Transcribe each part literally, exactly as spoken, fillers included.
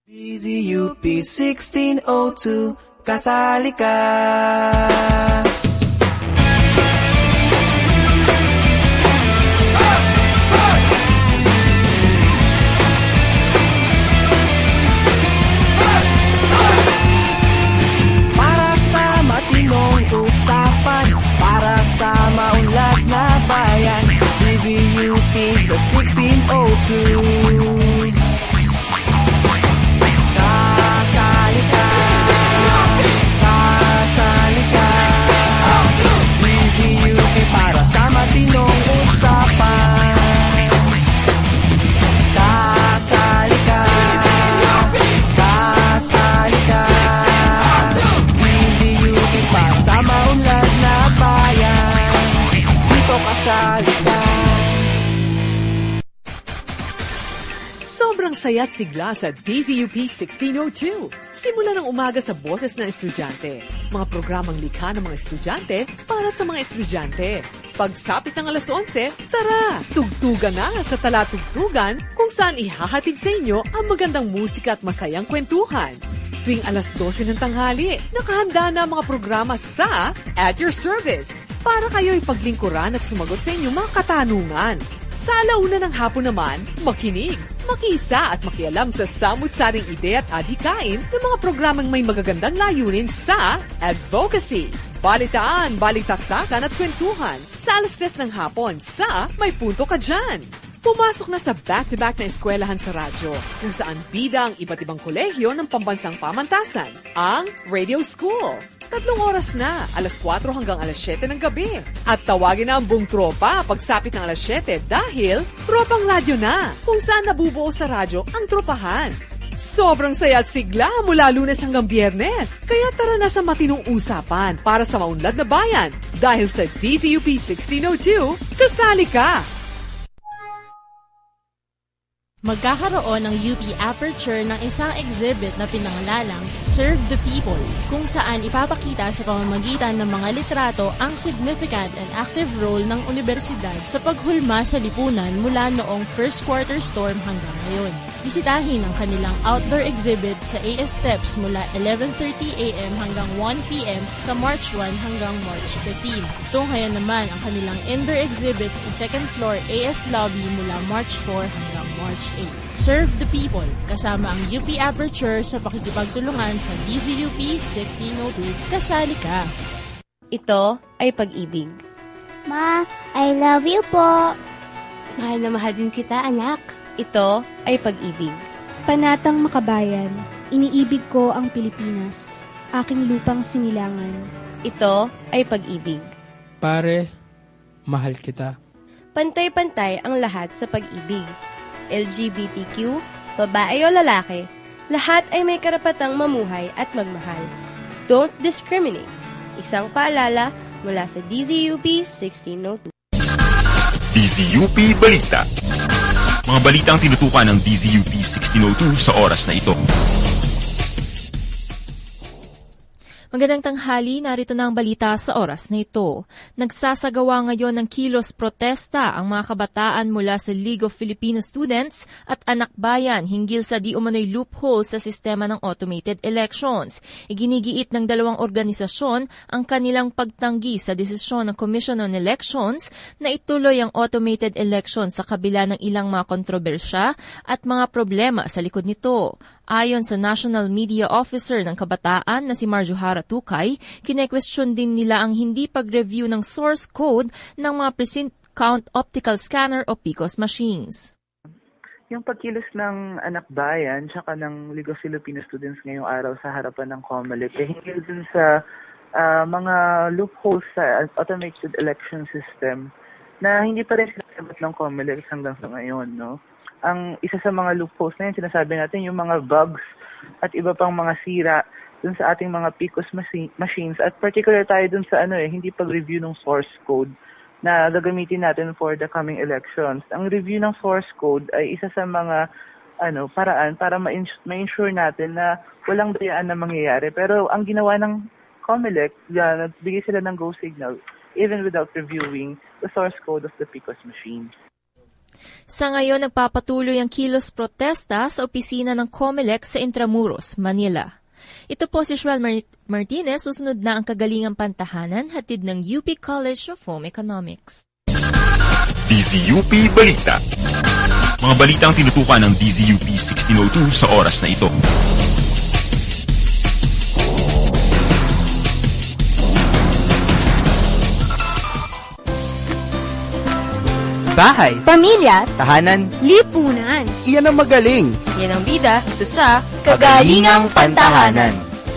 D Z U P sixteen oh two, kasali ka. Para sa matinong usapan, para sa maunlad na bayan, D Z U P sa sixteen oh two. Para sa matinong usapan, kasali ka, kasali ka. D Z U P para sa maunlad na bayan, dito kasali ka. Sobrang saya't sigla sa D Z U P sixteen oh two. Simula ng umaga sa boses ng estudyante. Mga programang likha ng mga estudyante para sa mga estudyante. Pagsapit ng alas onse, tara! Tugtugan na sa Talatugtugan kung saan ihahatid sa inyo ang magandang musika at masayang kwentuhan. Tuwing alas dose ng tanghali, nakahanda na ang mga programa sa At Your Service para kayo'y paglingkuran at sumagot sa inyong mga katanungan. Sa alauna ng hapon naman, makinig, makisa at makialam sa samut-saring ide at adhikain ng mga programang may magagandang layunin sa advocacy, balitaan, balitaktakan at kwentuhan sa alas tres ng hapon sa May Punto Ka Dyan. Pumasok na sa back-to-back na eskwelahan sa radyo kung saan bida ang iba't ibang kolehiyo ng pambansang pamantasan, ang Radio School. Tatlong oras na, alas kwatro hanggang alas siyete ng gabi. At tawagin na ang buong tropa pagsapit ng alas siyete dahil tropang radyo na, kung saan nabubuo sa radyo ang tropahan. Sobrang saya at sigla mula Lunes hanggang Biyernes. Kaya tara na sa matinong usapan para sa maunlad na bayan. Dahil sa D Z U P sixteen oh two, kasali ka! Magkakaroon ng U P Aperture ng isang exhibit na pinangalalang Serve the People, kung saan ipapakita sa pamamagitan ng mga litrato ang significant and active role ng universidad sa paghulma sa lipunan mula noong first quarter storm hanggang ngayon. Bisitahin ang kanilang outdoor exhibit sa A S Steps mula eleven thirty a m hanggang one p m sa March first hanggang March fifteenth. Tunghayan naman ang kanilang indoor exhibit sa second floor A S Lobby mula March fourth hanggang March eighth. Serve the People, kasama ang U P Aperture sa pakikipagtulungan sa D Z U P sixteen oh two. Kasali ka! Ito ay pag-ibig. Ma, I love you po. Mahal na mahal din kita, anak. Ito ay pag-ibig. Panatang makabayan, iniibig ko ang Pilipinas, aking lupang sinilangan. Ito ay pag-ibig. Pare, mahal kita. Pantay-pantay ang lahat sa pag-ibig. L G B T Q, babae o lalaki, lahat ay may karapatang mamuhay at magmahal. Don't discriminate. Isang paalala mula sa D Z U P sixteen oh two. D Z U P Balita. Mga balitang tinutukan ng D Z U P sixteen oh two sa oras na ito. Magandang tanghali, narito na ang balita sa oras na ito. Nagsasagawa ngayon ng kilos protesta ang mga kabataan mula sa League of Filipino Students at Anak Bayan hinggil sa di umano'y loophole sa sistema ng automated elections. Iginigiit ng dalawang organisasyon ang kanilang pagtanggi sa desisyon ng Commission on Elections na ituloy ang automated election sa kabila ng ilang mga kontrobersya at mga problema sa likod nito. Ayon sa National Media Officer ng Kabataan na si Marjohara Tukay, kine-question din nila ang hindi pag-review ng source code ng mga precinct count optical scanner o P I C O S machines. Yung pagkilos ng Anak Bayan tsaka ng League of Filipino Students ngayong araw sa harapan ng COMELEC eh hinggil dun sa uh, mga loopholes sa automated election system na hindi pa rin sinasagot ng COMELEC hanggang sa ngayon, no? Ang isa sa mga loopholes na yun, sinasabi natin yung mga bugs at iba pang mga sira dun sa ating mga P I C O S machines at particular tayo dun sa ano eh, hindi pag-review ng source code na gagamitin natin for the coming elections. Ang review ng source code ay isa sa mga ano paraan para ma-ensure natin na walang dayaan na mangyayari. Pero ang ginawa ng COMELEC, yan, nagbigay sila ng go signal even without reviewing the source code of the P I C O S machine. Sa ngayon, nagpapatuloy ang kilos protesta sa opisina ng COMELEC sa Intramuros, Manila. Ito po si Shuel Martinez, susunod na ang kagalingang pantahanan, hatid ng U P College of Home Economics. D Z U P Balita. Mga balitang tinutukan ng D Z U P sixteen oh two sa oras na ito. Bahay, Pamilya, tahanan, lipunan. iyan ang magaling. Yan ang bida ito sa Kagalingang Pantahanan.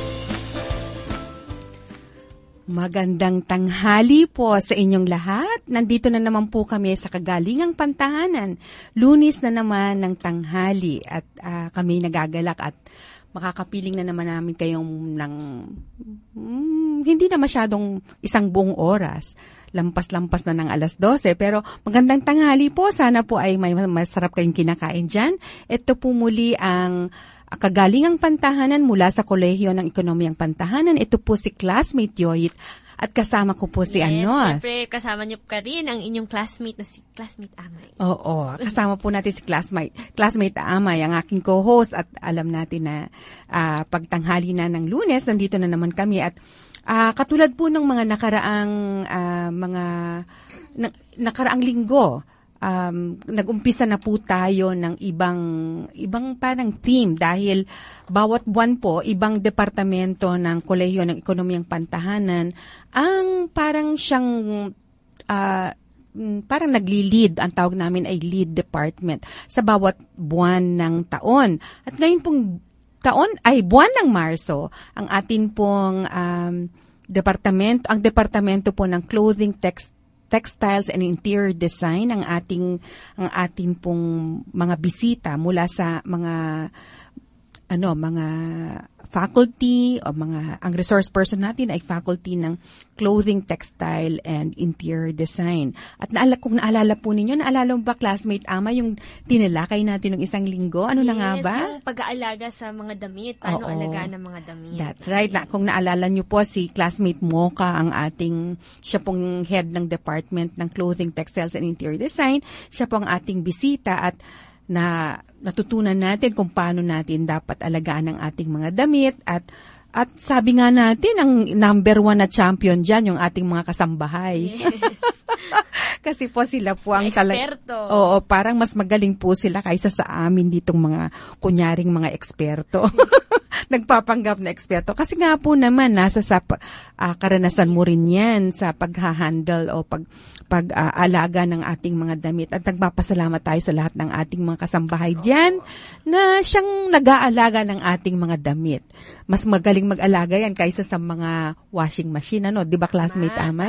Magandang tanghali po sa inyong lahat. Nandito na naman po kami sa Kagalingang Pantahanan. Lunes na naman ng tanghali at uh, kami nagagalak at makakapiling na naman namin kayong ng hmm, hindi na masyadong isang buong oras. Lampas-lampas na ng alas dose. Pero magandang tanghali po. Sana po ay may masarap kayong kinakain dyan. Ito po muli ang Kagalingang Pantahanan mula sa Kolehiyo ng Ekonomiyang Pantahanan. Ito po si classmate Joyit. At kasama ko po si yes, ano. Siyempre, kasama niyo ka rin ang inyong classmate na si classmate Amay. Oo, kasama po natin si classmate, classmate Amay, ang aking co-host. At alam natin na uh, pagtanghali na ng Lunes, nandito na naman kami. At uh, katulad po ng mga nakaraang uh, mga na, nakaraang linggo, um, nag-umpisa na po tayo ng ibang ibang parang theme dahil bawat buwan po ibang departamento ng Kolehiyo ng Ekonomiyang Pantahanan ang parang siyang uh, parang nagli-lead, ang tawag namin ay lead department sa bawat buwan ng taon. At ngayon pong taon ay buwan ng Marso, ang atin pong um, departamento, ang departamento po ng clothing, text, textiles and interior design ang ating ang ating pong mga bisita mula sa mga ano mga faculty o mga ang resource person natin ay faculty ng clothing, textile and interior design. At naala kung naalala po ninyo, naalala mo ba classmate Ama yung tinalakay natin ng isang linggo? Ano yes, na nga ba? Yung pag-aalaga sa mga damit, paano Oo. alagaan ng mga damit. That's right. Na, kung naalala nyo po, si classmate Mocha, ang ating, siya pong head ng department ng clothing, textiles and interior design. Siya po ang ating bisita at na natutunan natin kung paano natin dapat alagaan ang ating mga damit at at sabi nga natin ang number one na champion dyan yung ating mga kasambahay. Yes. Kasi po sila po ang eksperto. Tala- Oo, parang mas magaling po sila kaysa sa amin ditong mga kunyaring mga eksperto. Nagpapanggap na eksperto. Kasi nga po naman, nasa sa uh, karanasan mo rin yan sa paghahandle o pag, pag-aalaga uh, ng ating mga damit. At nagpapasalamat tayo sa lahat ng ating mga kasambahay dyan na siyang nag-aalaga ng ating mga damit. Mas magaling mag-alaga yan kaysa sa mga washing machine. Ano? Di ba, classmate Ma, Amay?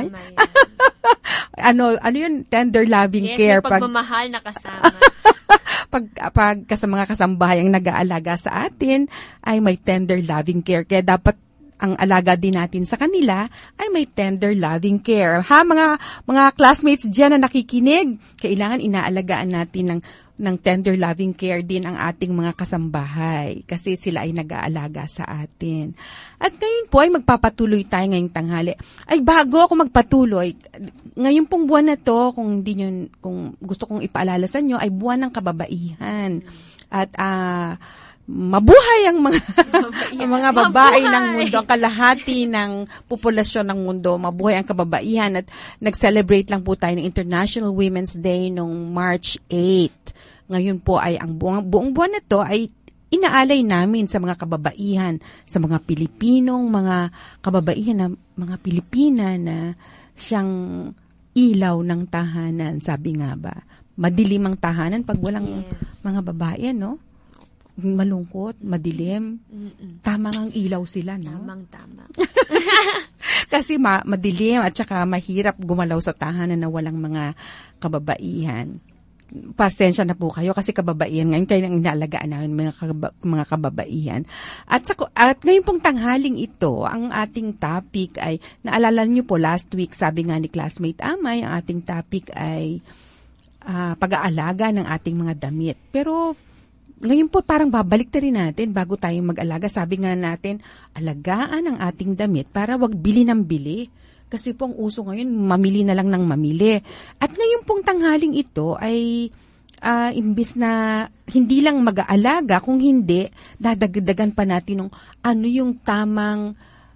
ano, ano yun? Tender loving yes, care. Yes, pagmamahal na kasama. pag, pag sa mga kasambahay ang nag-aalaga sa atin, ay may tender loving care. Kaya dapat ang alaga din natin sa kanila ay may tender loving care. Ha, mga mga classmates dyan na nakikinig, kailangan inaalagaan natin ng ng tender loving care din ang ating mga kasambahay kasi sila ay nag-aalaga sa atin. At ngayon po ay magpapatuloy tayo ngayong tanghali. Ay bago ako magpatuloy, ngayon pong buwan na to, kung hindi nyo, kung gusto kong ipaalala sa inyo, ay buwan ng kababaihan. At ah uh, mabuhay ang mga ang mga babae mabuhay ng mundo, ang kalahati ng populasyon ng mundo, mabuhay ang kababaihan. At nag-celebrate lang po tayo ng International Women's Day noong March eighth. Ngayon po ay ang buong, buong buwan na to ay inaalay namin sa mga kababaihan, sa mga Pilipinong, mga kababaihan na mga Pilipina na siyang ilaw ng tahanan, sabi nga ba. Madilim ang tahanan pag walang yes. mga babae, no? Malungkot, madilim. Mm-mm. Tamang ang ilaw sila, no? Tamang-tama. Kasi ma- madilim at saka mahirap gumalaw sa tahanan na walang mga kababaihan. Pasensya na po kayo kasi kababaihan ngayon kayo nang inaalagaan namin mga, kababa- mga kababaihan. At, sa, at ngayon pong tanghaling ito, ang ating topic ay, naalala niyo po last week, sabi nga ni classmate Amay, ang ating topic ay uh, pag-aalaga ng ating mga damit. Pero ngayon po parang babalik na rin natin bago tayo mag-alaga. Sabi nga natin, alagaan ang ating damit para wag bili ng bili. Kasi po ang uso ngayon, mamili na lang ng mamili. At ngayon pong tanghaling ito ay uh, imbis na hindi lang mag-aalaga, kung hindi, dadagdagan pa natin ng ano yung tamang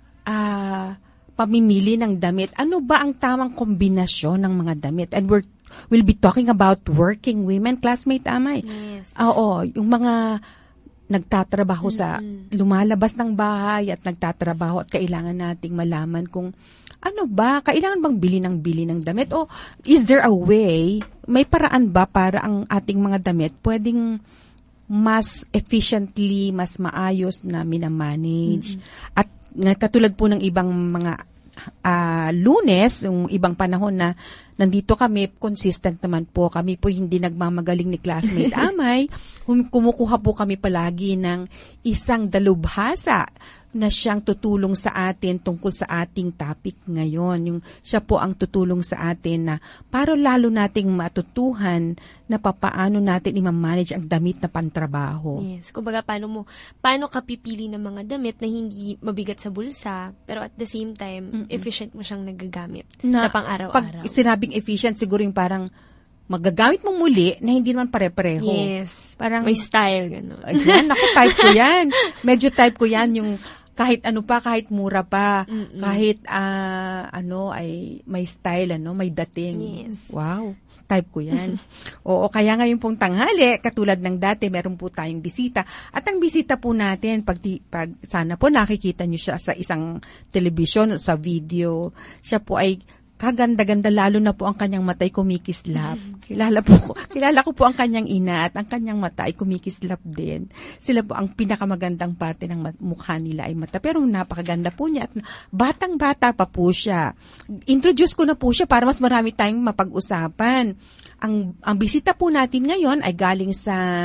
uh, pamimili ng damit. Ano ba ang tamang kombinasyon ng mga damit? And we're, we'll be talking about working women, classmate Amay. Yes. Oo, yung mga nagtatrabaho sa, lumalabas ng bahay at nagtatrabaho at kailangan nating malaman kung ano ba, kailangan bang bili ng bili ng damit? O is there a way, may paraan ba para ang ating mga damit pwedeng mas efficiently, mas maayos na minamanage? Mm-hmm. At katulad po ng ibang mga uh, Lunes, yung ibang panahon na nandito kami, consistent naman po. Kami po hindi nagmamagaling ni classmate Amay. Kumukuha po kami palagi ng isang dalubhasa na siyang tutulong sa atin tungkol sa ating topic ngayon. Yung siya po ang tutulong sa atin na para lalo nating matutuhan na papaano natin i-manage ang damit na pantrabaho. Yes. Kumbaga, paano mo, paano ka pipili ng mga damit na hindi mabigat sa bulsa, pero at the same time, Mm-mm. efficient mo siyang nagagamit na, sa pang-araw-araw. Pag sinabing efficient, siguro yung parang magagamit mo muli na hindi naman pare-pareho. Yes. Parang, may style, gano'n. Ayan, ako type ko yan. Medyo type ko yan yung kahit ano pa, kahit mura pa, Mm-mm. kahit uh, ano ay may style, ano, may dating. Yes. Wow, type ko yan. Oo, kaya ngayon pong tanghali, katulad ng dati, meron po tayong bisita. At ang bisita po natin, pag, pag sana po nakikita nyo siya sa isang television, sa video, siya po ay kaganda-ganda, lalo na po ang kanyang mata ay kumikislap. Kilala po ko, kilala ko po ang kanyang ina at ang kanyang mata ay kumikislap din. Sila po ang pinakamagandang parte ng mukha nila ay mata. Pero napakaganda po niya at batang-bata pa po siya. Introduce ko na po siya para mas marami tayong mapag-usapan. Ang, ang bisita po natin ngayon ay galing sa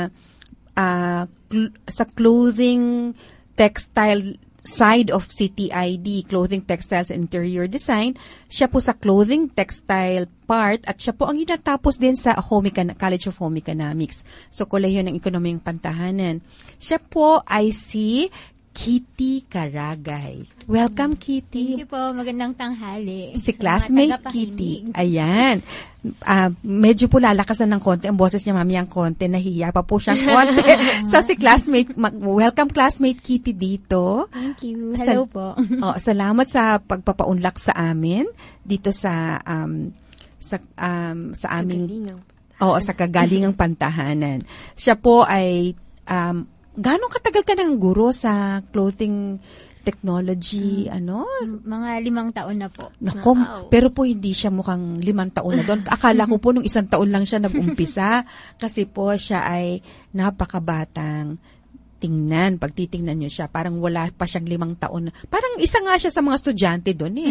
uh, cl- sa clothing textile side of C T I D, Clothing, Textiles, and Interior Design. Siya po sa Clothing, Textile part at siya po ang inatapos din sa Home Econ- College of Home Economics. So, Kolehiyo ng Ekonomiyang Pantahanan. Siya po ay si Kitty Caragay. Welcome, Kitty. Thank you po. Magandang tanghali. Si classmate Kitty. Ayan. Uh, medyo po lalakasan ng konti. Ang boses niya, mami, ang konti. Nahiya pa po siyang konti. So, si classmate, welcome classmate Kitty dito. Thank you. Hello sa, po. oh, salamat sa pagpapaunlak sa amin dito sa um, sa um, sa aming Oo, sa Kagalingang Pantahanan. Siya po ay um, gaano katagal ka ng guro sa clothing technology, hmm. ano? Mga limang taon na po. Naku, wow. Pero po hindi siya mukhang limang taon na doon. Akala ko po nung isang taon lang siya nag-umpisa kasi po siya ay napakabatang tingnan. Pag titingnan niyo siya, parang wala pa siyang limang taon. Parang isa nga siya sa mga estudyante doon eh.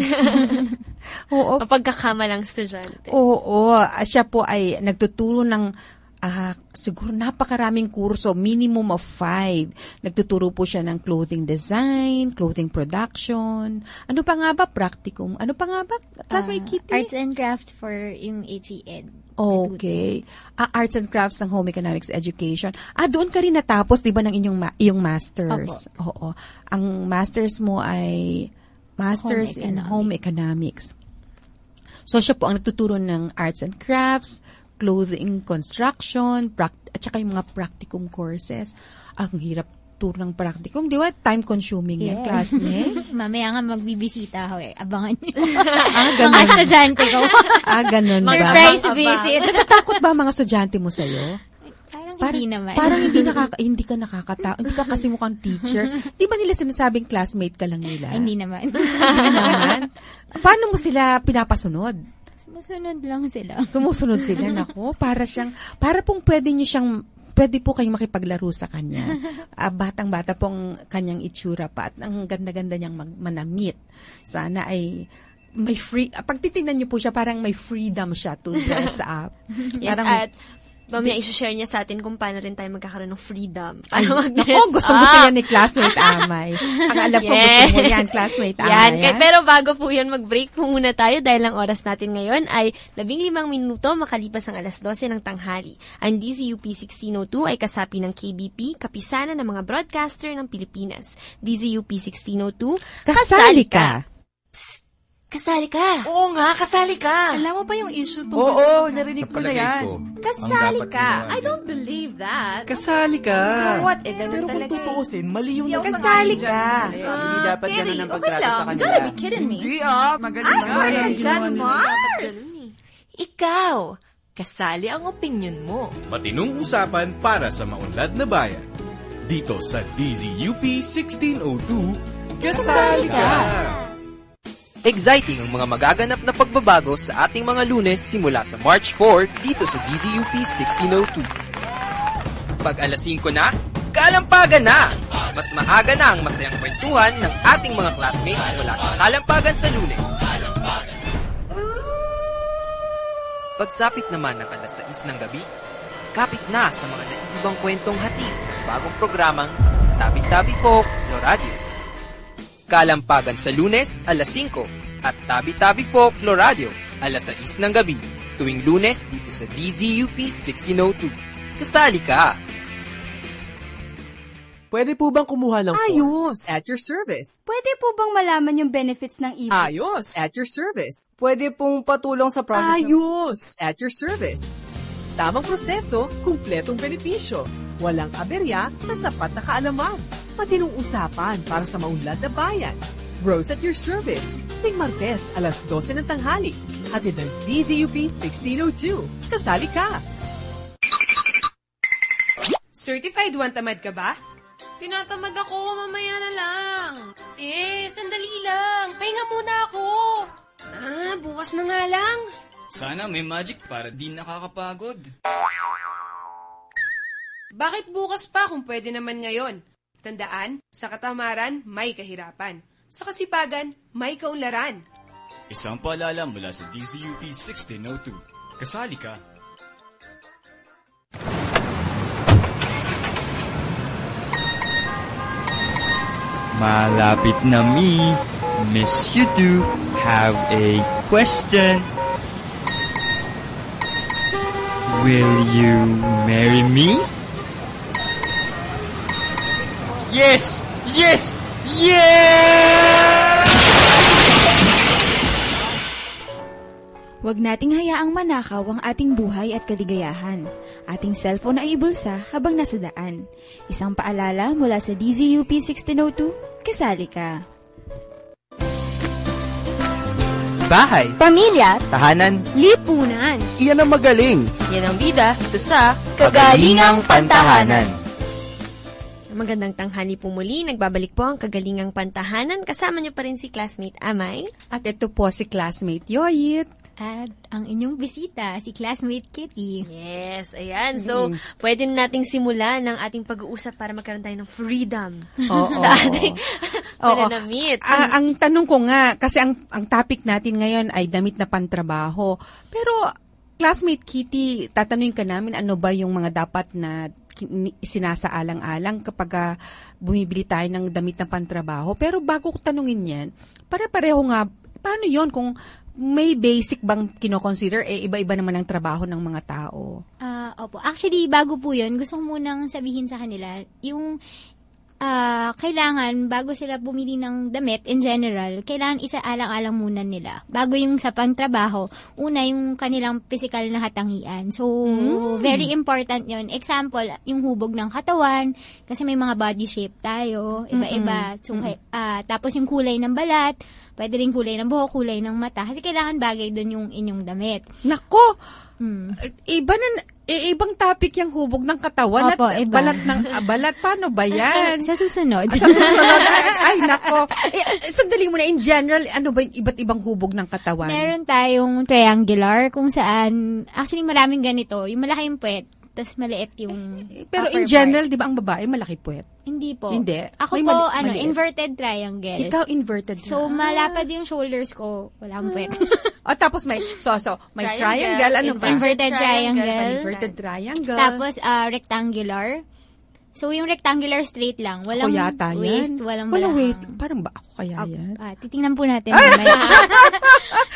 Oo. Pagkakamalang estudyante. Oo. Siya po ay nagtuturo ng Uh, siguro napakaraming kurso, minimum of five. Nagtuturo po siya ng clothing design, clothing production. Ano pa nga ba? Practicum. Ano pa nga ba? Classmate uh, Kitty? Arts and crafts for yung H E Ed. Okay. Uh, arts and crafts ng Home Economics Education. Ah, doon ka rin natapos, di ba, ng inyong, ma- iyong masters? Opo. Oo. Ang masters mo ay masters home in home economics. So, siya po ang nagtuturo ng arts and crafts, clothing construction, pract- at saka yung mga practicum courses. Ang hirap turo ng practicum. Di ba? Time-consuming yes. yan, classmate. Mamaya nga magbibisita ako eh. Abangan niyo. Ah, ganun. Mga estudyante ko. Ah, ganun ba? Surprise visit. Natatakot ba mga estudyante mo sa'yo? Parang, parang hindi naman. Parang hindi, nakaka, hindi ka nakakatawa. Hindi ka kasi mukhang teacher. Di ba nila sinasabing classmate ka lang nila? Hindi naman. Hindi naman. Paano mo sila pinapasunod? Sumusunod lang sila. Sumusunod sila, nako. Para siyang, para pong pwede niyo siyang, pwede po kayong makipaglaro sa kanya. Uh, batang-bata pong kanyang itsura pa at ang ganda-ganda niyang mag- manamit. Sana ay may free, pag titingnan niyo po siya, parang may freedom siya to dress up. Yes, parang, at mamaya i-share niya sa atin kung paano rin tayo magkakaroon ng freedom. Ay, ako, gustong-gusto yan ni classmate Amay. Ang alam ko, yes. Gusto mo yan, classmate Amay. Yan. Yan. Pero bago po yan, mag-break po muna tayo dahil ang oras natin ngayon ay labing limang minuto makalipas ang alas dose ng tanghali. Ang D Z U P sixteen oh two ay kasapi ng K B P, kapisanan ng mga broadcaster ng Pilipinas. D Z U P sixteen oh two, kasali ka! Psst! Kasali ka. Oo nga, kasali ka. Alam mo ba yung issue tungkol Oo, sa... Oo, narinig ko na yan. Ko, kasali ka. I don't believe that. Kasali ka. So what? Eh, ganun Pero kung talaga. tutuusin, mali yung Kasali ka. Sabi, hindi dapat ganun ang pagtrato sa kanila. You gotta be kidding me. Hindi ah, magaling I'm sorry, John Mars. Ikaw, kasali ang opinion mo. Matinong usapan para sa maunlad na bayan. Dito sa D Z U P sixteen oh two, kasali ka! Exciting ang mga magaganap na pagbabago sa ating mga Lunes simula sa March fourth dito sa D Z U P sixteen oh two. Pag alas singko na, kalampagan na! Mas maaga na ang masayang kwentuhan ng ating mga classmates mula sa Kalampagan sa Lunes. Pagsapit naman ng alas sais ng gabi, kapit na sa mga naibang kwentong hatid ng bagong programang Tabi-Tabi Folklore Radio. Kalampagan sa Lunes, alas singko, at Tabi-Tabi Folklore Radio, alas sais ng gabi, tuwing Lunes dito sa D Z U P sixteen oh two. Kasali ka! Pwede po bang kumuha ng Ayos. At your service. Pwede po bang malaman yung benefits ng e-book? Ayos. At your service. Pwede pong patulong sa process Ayos. At your service. Tamang proseso, kumpletong benepisyo. Walang aberya sa sapat na kaalaman. Matinong usapan para sa maunlad na bayan. Rose at your service. Ting Martes, alas dose ng tanghali. Hatid ng D Z U P sixteen oh two. Kasali ka. Certified one tamad ka ba? Tinatamad ako, mamaya na lang. Eh, sandali lang. Pahinga muna ako. Ah, bukas na nga lang. Sana may magic para di nakakapagod. Bakit bukas pa kung pwede naman ngayon? Tandaan, sa katamaran, may kahirapan. Sa kasipagan, may kaunlaran. Isang paalala mula sa D Z U P sixteen oh two. Kasali ka. Malapit na me. Miss you do have a question. Will you marry me? Yes! Yes! Yeah! Huwag nating hayaang manakaw ang ating buhay at kaligayahan. Ating cellphone ay ibulsa habang nasa daan. Isang paalala mula sa D Z U P sixteen oh two, kasali ka. Bahay, pamilya, tahanan, lipunan. Iyan ang magaling. Yan ang bida ito sa Kagalingang Pantahanan. Magandang tanghali po muli. Nagbabalik po ang Kagalingang Pantahanan. Kasama niyo pa rin si classmate Amay. At ito po si classmate Yoyit. At ang inyong bisita, si classmate Kitty. Yes, ayan. So, mm. pwede nating simulan ng ating pag-uusap para magkaroon tayo ng freedom oh, sa oh, ating oh. pananamit. Oh, oh. Ang tanong ko nga, kasi ang, ang topic natin ngayon ay damit na pantrabaho. Pero, classmate Kitty, tatanungin ka namin ano ba yung mga dapat na sinasaalang-alang kapag uh, bumibili tayo ng damit na pantrabaho. Pero bago ko tanungin yan, para-pareho nga, paano yon kung may basic bang kino-consider, eh, iba-iba naman ang trabaho ng mga tao? Ah, uh, opo. Actually, bago po yun, gusto ko munang sabihin sa kanila, yung uh, kailangan, bago sila bumili ng damit in general, kailangan isaalang-alang muna nila. Bago yung sa pangtrabaho, una yung kanilang physical na katangian. So, mm. very important yun. Example, yung hubog ng katawan, kasi may mga body shape tayo, iba-iba. Mm-hmm. So, uh, tapos yung kulay ng balat, pwede rin kulay ng buhok, kulay ng mata. Kasi kailangan bagay doon yung inyong damit. Nako! Hmm. Iba na, i- ibang topic yung hubog ng katawan. Opo, at iba. balat ng ah, balat. Paano ba yan? Sa susunod. Ah, sa susunod. ay, ay, nako. Eh, sandali muna, in general, ano ba yung iba't ibang hubog ng katawan? Meron tayong triangular kung saan, actually maraming ganito. Yung malaking puwet, tas maliit yung Pero in general, di ba ang babae malaki puwet? Hindi po. Hindi. Ako May po, mali- ano, maliit. inverted triangle. Ikaw inverted. So, malapad yung shoulders ko. Walang puwet. O, tapos may, so, so, may triangle, Triangle, ano ba? Inverted triangle. Inverted triangle. Tapos, uh, rectangular. So, yung rectangular straight lang. Walang ako yata waist, yan. walang Walang balahang. waist. Parang ba ako kaya Uh, yan? uh, titingnan po natin. Mamaya.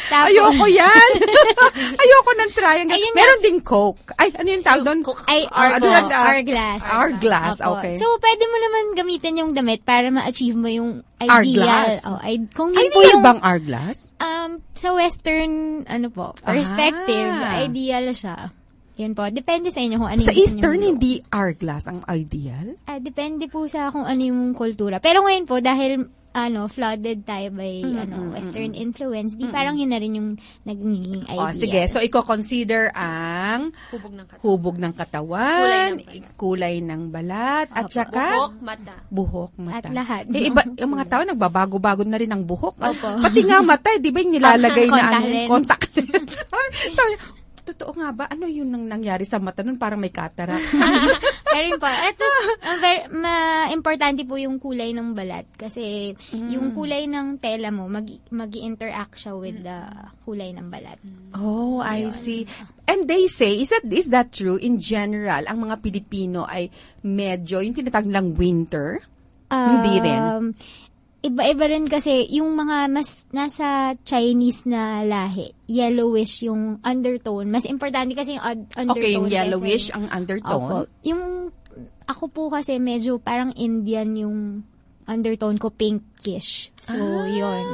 Tapos, ayoko yan. Ayoko ng triangle. Ayun Meron ding Coke. Ay, ano yung tawag doon? Ay, Ar- opo, ano, uh, hourglass. Hourglass, Opo. okay. So, pwede mo naman gamitin yung damit para ma-achieve mo yung ideal. Hourglass? Oh, I- kung yun Ay, po hindi yung, bang hourglass? Um, sa western, ano po, perspective, Ah. ideal siya. Yan po. Depende sa inyo kung ano Sa yung gusto Eastern, nyo. hindi hourglass ang ideal? Ah, depende po sa kung ano yung kultura. Pero ngayon po, dahil ano, flooded tayo by Mm, ano mm, western mm. influence, di Mm. parang yun na rin yung nagiging idea. O, sige. So, iko-consider ang Hubog ng katawan. hubog ng katawan, kulay ng balat, at saka Buhok, mata. buhok, mata. At lahat. Eh, iba, yung mga tao, nagbabago-bago na rin ang buhok. Opo. Pati nga mata, di ba yung nilalagay na Contact ano, lens. contact lens. So, totoo nga ba? Ano yung nang nangyari sa mata nun? Parang may cataract. Meron po. Ito, uh, ver- ma- importante po yung kulay ng balat kasi Mm. yung kulay ng tela mo, mag- mag-interact siya with the kulay ng balat. Oh, I see. And they say, is that is that true? In general, ang mga Pilipino ay medyo, yung tinatawag lang winter? Hindi rin. Um, Iba-iba rin kasi yung mga mas nasa Chinese na lahi, yellowish yung undertone. Mas importante kasi yung ad- undertone. Okay, yung kesa yellowish yung- ang undertone. Opo. Yung ako po kasi medyo parang Indian yung undertone ko, pinkish. So, Ah. yun.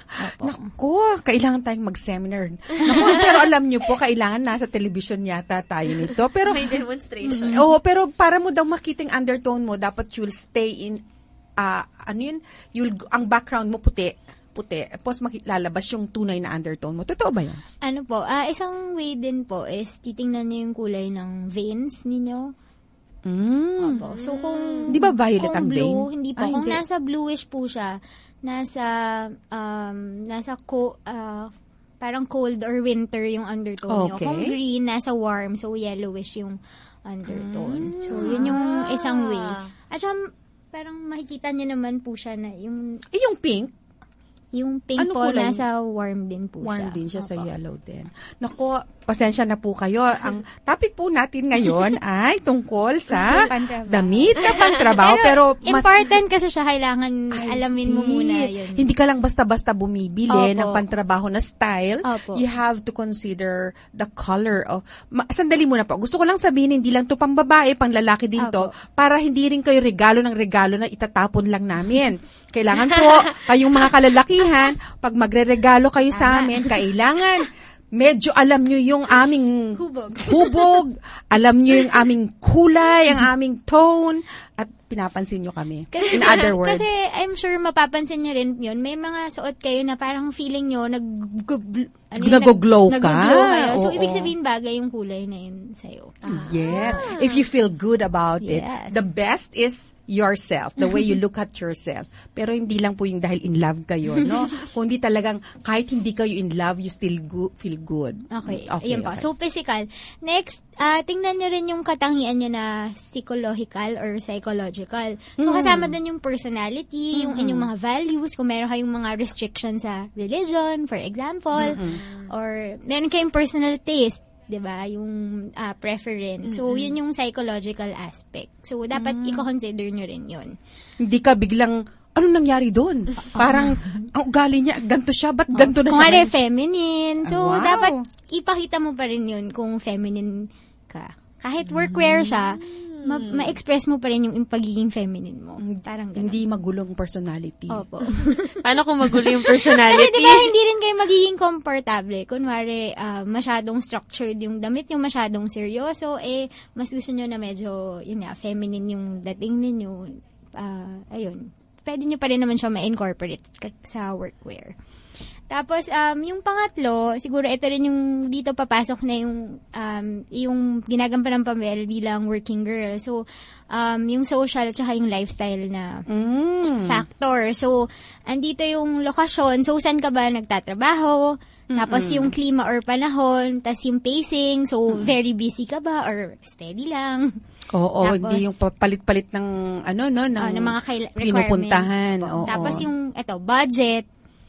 Naku, kailangan tayong mag-seminar. Naku, pero alam nyo po, kailangan nasa television yata tayo nito. Pero, May demonstration. Oo, pero para mo daw makita yung undertone mo, dapat you'll stay in, ah, ano yun, you'll, ang background mo puti, puti, tapos lalabas yung tunay na undertone mo. Totoo ba yun? Ano po, ah isang way din po is titingnan niyo yung kulay ng veins ninyo. Mm. Opo. So, kung, Di ba violet kung ang blue, vein? hindi po. Ah, Kung hindi. nasa bluish po siya, nasa, um, nasa co- ah, parang cold or winter yung undertone nyo. Okay. Kung green, nasa warm, so yellowish yung undertone. So, yun yung isang way. At saka, parang makikita nyo naman po siya na yung... Eh, yung pink? Yung pink Ano po, kulay? nasa warm din po Warm siya. din siya sa Opo. yellow din. Naku, pasensya na po kayo. Ang topic po natin ngayon ay tungkol sa Pantrabaho. damit na pantrabaho. pero Pero, important kasi siya, kailangan alamin mo see. muna yun. Hindi ka lang basta-basta bumibili Opo. ng pantrabaho na style. Opo. You have to consider the color of... Ma- sandali muna po. Gusto ko lang sabihin, hindi lang to pang babae, pang lalaki din to, para hindi rin kayo regalo ng regalo na itatapon lang namin. Kailangan po, kayong mga kalalakihan, pag magre-regalo kayo sa amin, kailangan medyo alam nyo yung aming Hubog. hubog, alam nyo yung aming kulay, ang aming tone, at pinapansin nyo kami. Kasi, In other words. Kasi I'm sure mapapansin nyo rin yun. May mga suot kayo na parang feeling nyo nag... Ano yun, Nag-glow ka. Nag-glow kayo. So, Oo. ibig sabihin bagay yung kulay na yun sa'yo. Yes. If you feel good about it. Yes. The best is yourself. The way you look at yourself. Pero hindi lang po yung dahil in love kayo, no? Kundi talagang kahit hindi kayo in love, you still go- feel good. Okay. Okay, Ayun pa. okay. So, physical. Next, ah tingnan nyo rin yung katangian nyo na psychological or psychological. So, Mm. kasama dun yung personality, yung Mm-mm. inyong mga values, kung meron kayong mga restrictions sa religion, for example, Mm-mm. or meron kayong personal taste, 'di ba? Yung ah, preference. So, Mm-mm. yun yung psychological aspect. So, dapat Mm. i-consider nyo rin yun. Hindi ka biglang, ano nangyari doon? Parang, ang ugali niya, ganito siya, ba't ganito na Kung siya? ano, feminine. So, Ah, wow. dapat ipakita mo pa rin yun kung feminine ka. Kahit workwear siya, ma- ma-express mo pa rin yung pagiging feminine mo. Parang ganun. Hindi magulong personality. Opo. Paano kung magulo yung personality? Kasi diba, hindi rin kayo magiging komportable. Kunwari, ah, masyadong structured yung damit nyo, masyadong seryoso, eh, mas gusto nyo na medyo, yun nga, feminine yung dating ninyo. Ah, ayun. Pwede nyo pa rin naman siya ma-incorporate ka- sa workwear. Tapos, um, yung pangatlo, siguro ito rin yung dito papasok na yung, um, yung ginagampanan pa bilang working girl. So, um, yung social at saka yung lifestyle na Mm. factor. So, andito yung lokasyon. So, saan ka ba nagtatrabaho? Tapos Mm-mm. yung klima or panahon. Tapos yung pacing. So, very busy ka ba? Or steady lang? Oo, Tapos, hindi yung papalit-palit ng, ano, no, ng, Ah, ng mga kaila- pinupuntahan. requirements. Oo. Tapos yung, eto, budget.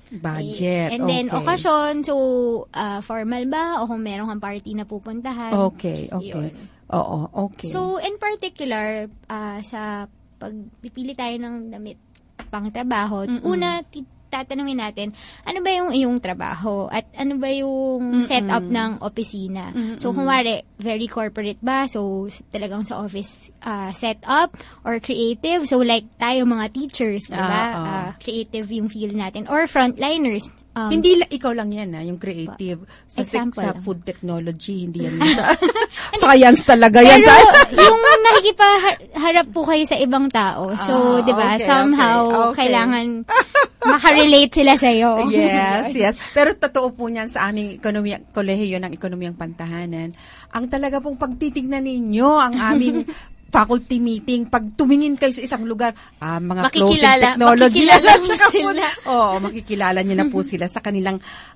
Budget. And then, okay. okasyon. So, ah, formal ba? O kung meron kang party na pupuntahan. Okay, okay. Yun. Oo, okay. So, in particular, ah, sa pagpipili tayo ng damit pang trabaho, Mm-mm. una, ti- tatanungin natin, ano ba yung iyong trabaho? At ano ba yung Mm-mm. setup ng opisina? Mm-mm. So, kung wari, very corporate ba? So, talagang sa office uh, setup or creative? So, like tayo mga teachers, diba? Ah, ah. Uh, creative yung field natin. Or frontliners. Um, hindi la- ikaw lang yan, ha, yung creative. Sa, Example sa lang. food technology, hindi yan. sa science talaga yan. Pero, yung nakikipaharap po kayo sa ibang tao. So, Ah, di ba, okay, somehow, okay, okay. kailangan makarelate sila sa'yo. Yes, yes. Pero totoo po niyan sa aming ekonomiya, kolehiyo ng ekonomiyang pantahanan. Ang talaga pong pagtitignan ninyo, ang aming faculty meeting, pag tumingin kayo sa isang lugar, ah, mga clothing technology. Makikilala mo sila. Oo, makikilala nyo na po sila sa kanilang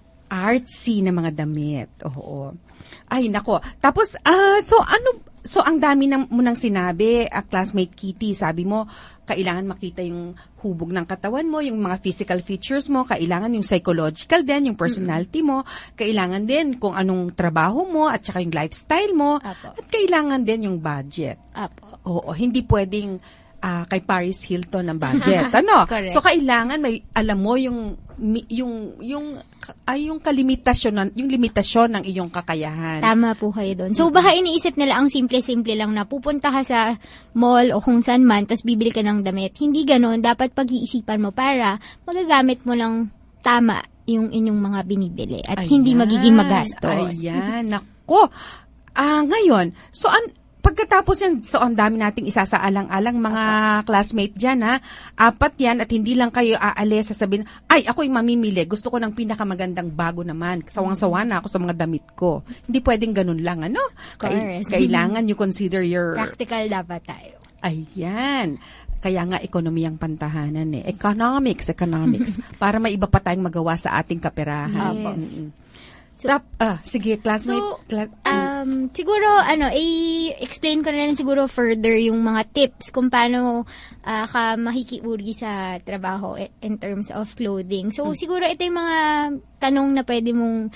artsy na mga damit. Oo. Ay, nako. Tapos, ah, so ano, so ang dami nang, mo nang sinabi, ah, classmate Kitty, sabi mo, kailangan makita yung hubog ng katawan mo, yung mga physical features mo, kailangan yung psychological din, yung personality mo, kailangan din kung anong trabaho mo, at saka yung lifestyle mo, Apo. at kailangan din yung budget. Apo. Oo, hindi pwedeng ah, kay Paris Hilton ang budget. Ano? Correct. So kailangan may alam mo yung mi- yung yung ay yung kalimitasyon ng yung limitasyon ng iyong kakayahan. Tama po kayo doon. So, baka iniisip nila ang simple-simple lang na pupunta ka sa mall o kung saan man, tapos bibili ka ng damit. Hindi ganon. Dapat pag-iisipan mo para magagamit mo lang tama yung inyong mga binibili at Ayan, hindi magiging magastos. Ayan, nako. Ah, ngayon, so an pagkatapos yan, so ang dami nating isasaalang-alang mga classmate dyan, ha? Apat yan at hindi lang kayo aalis, sasabihin, ay, ako'y mamimili. Gusto ko ng pinakamagandang bago naman. Sawang-sawa na ako sa mga damit ko. Hindi pwedeng ganun lang, ano? Kay- kailangan you consider your... Practical dapat tayo. Ayan. Kaya nga, ekonomiyang pantahanan eh. Economics, economics. Para may iba pa tayong magawa sa ating kaperahan. Yes. Mm-mm. Tap, ah, sige, classmate. So, cla- um, siguro, ano, i-explain ko na rin siguro further yung mga tips kung paano uh, ka makikiuri sa trabaho in terms of clothing. So, Hmm. siguro ito yung mga tanong na pwede mong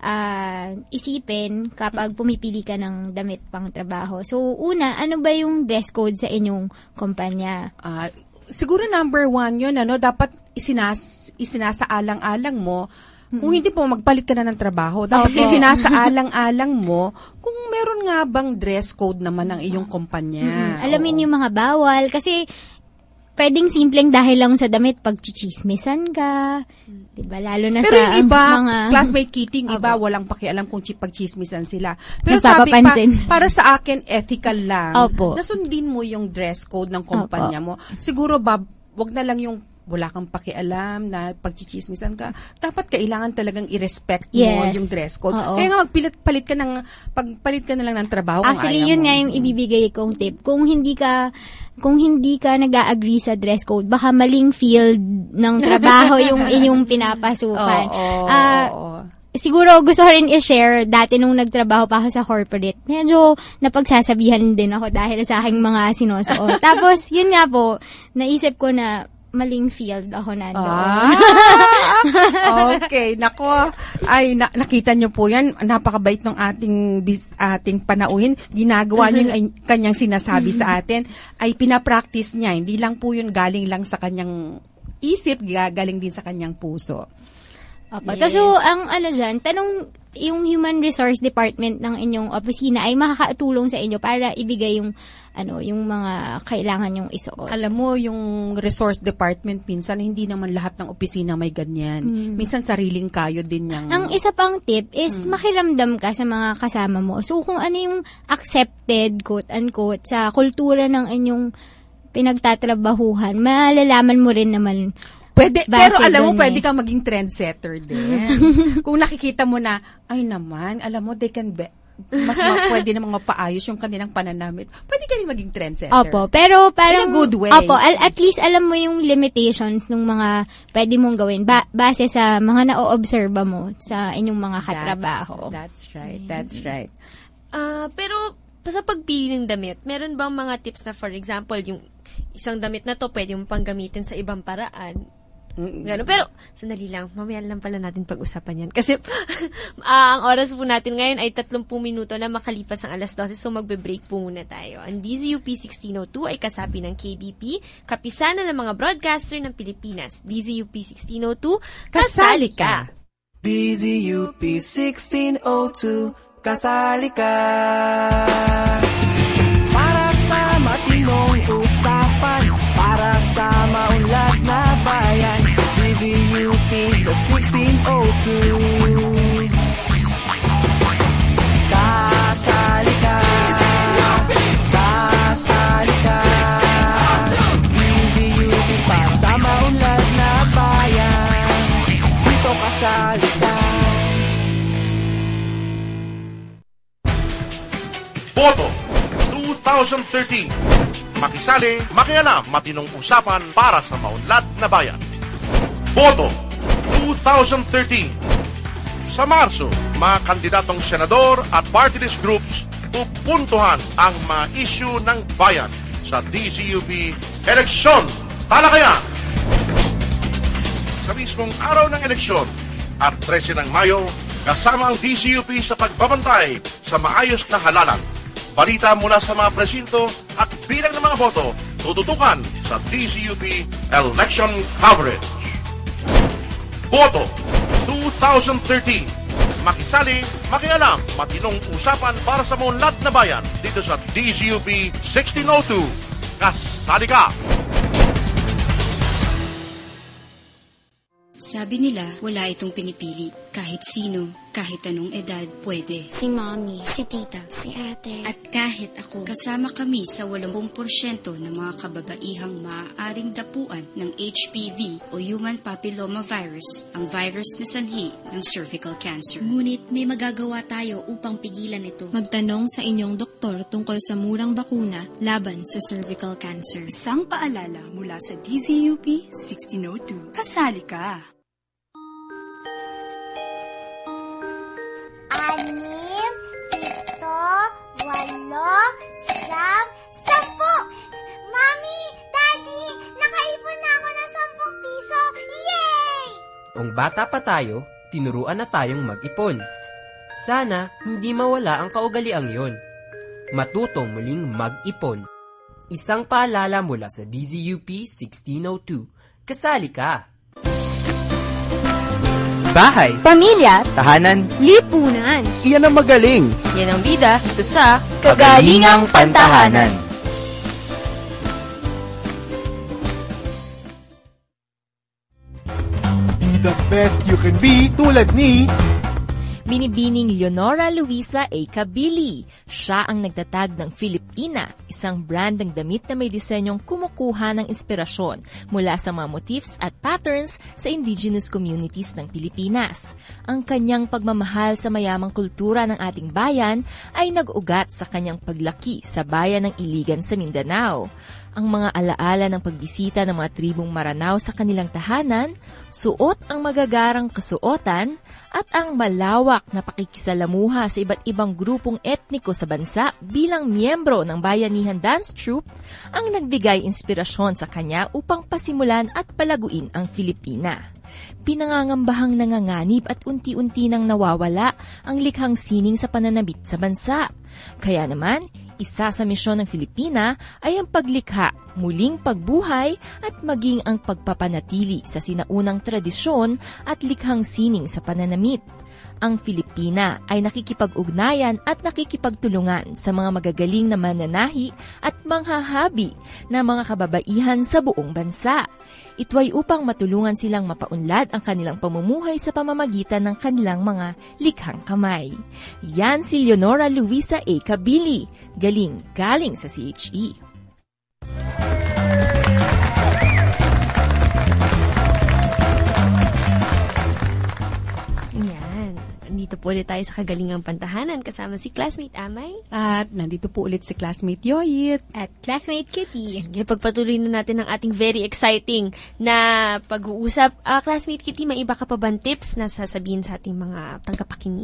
uh, isipin kapag pumipili ka ng damit pang trabaho. So, una, ano ba yung dress code sa inyong kumpanya? Ah, siguro number one yun, ano, dapat isinas, isinasaalang-alang mo. Kung hindi po, magpalit ka na ng trabaho. Dapat Opo. isinasaalang-alang mo kung meron nga bang dress code naman ng iyong kumpanya. Mm-mm. Alamin yung mga bawal. Kasi, pwedeng simpleng dahil lang sa damit, pagchichismisan ka. Diba? Lalo na Pero sa yung iba, mga... classmate Kitty, iba, Opo. walang pakialam kung chi- pagchismisan sila. Pero sabi pa, Nagpapapansin. para sa akin, ethical lang. Opo. Nasundin mo yung dress code ng kumpanya mo. Siguro, Bob, wag na lang yung wala kang pakialam na pagchichismisan ka. Dapat kailangan talagang i-respect mo Yes. yung dress code. Oo. Kaya nga magpilit palit ka ng pagpalit ka na lang ng trabaho kung Actually, ayaw yun mo. nga yung ibibigay kong tip. Kung hindi ka kung hindi ka nag-a-agree sa dress code, baka maling field ng trabaho yung inyong pinapasukan. Oo, Ah, oo. siguro gusto ko rin i-share, dati nung nagtrabaho pa ako sa corporate, medyo napagsasabihan din ako dahil sa aking mga sinusuot. Tapos, yun nga po, naisip ko na maling field ako nandoon. Ah, okay, nako. Ay, na- nakita nyo po yan. Napakabait ng ating bis- ating panauhin. Ginagawa niyo yung kanyang sinasabi sa atin. Ay pinapractice niya. Hindi lang po yun galing lang sa kanyang isip, galing din sa kanyang puso. Opo. So, ang ano dyan, tanong, yung Human Resource Department ng inyong opisina ay makakatulong sa inyo para ibigay yung ano yung mga kailangan yung isuot. Alam mo, yung resource department, minsan hindi naman lahat ng opisina may ganyan. Mm. Minsan sariling kayo din yung... Ang isa pang tip is makiramdam ka sa mga kasama mo. So, kung ano yung accepted, quote-unquote, sa kultura ng inyong pinagtatrabahuhan, malalaman mo rin naman. Pwede, Base pero alam mo, dun pwede eh. kang maging trendsetter din. Kung nakikita mo na, ay naman, alam mo, they can be, mas ma- pwede namang mapaayos yung kanilang pananamit. Pwede ka rin maging trendsetter. Opo, pero parang... In a good way. Opo, al- at least alam mo yung limitations ng mga pwede mong gawin ba- base sa mga na-observe mo sa inyong mga katrabaho. That's, that's right, that's right. Ah, pero sa pagpili ng damit, meron bang mga tips na, for example, yung isang damit na to pwede mo pang gamitin sa ibang paraan? Gano. Pero, sandali lang, mamaya lang pala natin pag-usapan yan. Kasi, uh, ang oras po natin ngayon ay thirty minuto na makalipas ang alas twelve, so magbe-break po muna tayo. Ang D Z U P sixteen oh two ay kasapi ng K B P, kapisanan ng mga broadcaster ng Pilipinas. D Z U P sixteen oh two, kasali ka! D Z U P sixteen oh two, kasali ka! Para sa matinong usapan, para sa maunlad na bayan, D Z U P sa sixteen oh two. Kasali ka, kasali ka, D Z U P para sa maunlad na bayan, dito kasali ka. Boto twenty thirteen. Makisali, makialam, matinong usapan para sa maunlad na bayan. Boto twenty thirteen. Sa Marso, mga kandidatong senador at party list groups pupuntuhan ang mga issue ng bayan sa D Z U P Eleksyon Talakayan. Sa mismong araw ng eleksyon at thirteen ng Mayo, kasama ang D Z U P sa pagbabantay sa maayos na halalan. Balita mula sa mga presinto at bilang ng mga boto, tututukan sa D Z U P Election Coverage. Boto twenty thirteen. Makisali, makialam, matinong usapan para sa maunlad na bayan dito sa D Z U P sixteen oh two. Kasali ka! Sabi nila, wala itong pinipili. Kahit sino, kahit anong edad, pwede. Si mommy, si tita, si ate. At kahit ako, kasama kami sa eighty percent ng mga kababaihang maaaring dapuan ng H P V o Human Papilloma Virus, ang virus na sanhi ng cervical cancer. Ngunit may magagawa tayo upang pigilan ito. Magtanong sa inyong doktor tungkol sa murang bakuna laban sa cervical cancer. Isang paalala mula sa D Z U P sixteen oh two. Kasali ka! Anim, pito, walo, siyam, sampu! Mami, Daddy, nakaipon na ako ng sampung piso! Yay! Kung bata pa tayo, tinuruan na tayong mag-ipon. Sana hindi mawala ang kaugaliang yon. Matutong muling mag-ipon. Isang paalala mula sa D Z U P sixteen oh two. Kasali ka! Bahay, pamilya, tahanan, lipunan. Iyan ang magaling. Yan ang bida dito sa Kagalingang Pantahanan. Be the best you can be, tulad ni Binibining Leonora Luisa A. Cabili. Siya ang nagtatag ng Filipina, isang brand ng damit na may disenyong kumukuha ng inspirasyon mula sa mga motifs at patterns sa indigenous communities ng Pilipinas. Ang kanyang pagmamahal sa mayamang kultura ng ating bayan ay nag-ugat sa kanyang paglaki sa bayan ng Iligan sa Mindanao. Ang mga alaala ng pagbisita ng mga tribong Maranao sa kanilang tahanan, suot ang magagarang kasuotan, at ang malawak na pakikisalamuha sa iba't ibang grupong etniko sa bansa bilang miyembro ng Bayanihan Dance Troupe ang nagbigay inspirasyon sa kanya upang pasimulan at palaguin ang Filipina. Pinangangambahang nanganganib at unti-unti nang nawawala ang likhang sining sa pananabit sa bansa. Kaya naman, isa sa misyon ng Filipina ay ang paglikha, muling pagbuhay at maging ang pagpapanatili sa sinaunang tradisyon at likhang sining sa pananamit. Ang Filipina ay nakikipag-ugnayan at nakikipagtulungan sa mga magagaling na mananahi at manghahabi na mga kababaihan sa buong bansa. Ito ay upang matulungan silang mapaunlad ang kanilang pamumuhay sa pamamagitan ng kanilang mga likhang kamay. Yan si Leonora Luisa A. Cabili, galing galing sa C H E. Nandito po ulit tayo sa Kagalingang Pantahanan kasama si classmate Amay. At nandito po ulit si classmate Yoyit. At classmate Kitty. Sige, pagpatuloy na natin ang ating very exciting na pag-uusap. Uh, classmate Kitty, may iba ka pa bang tips na sasabihin sa ating mga tagapakinig?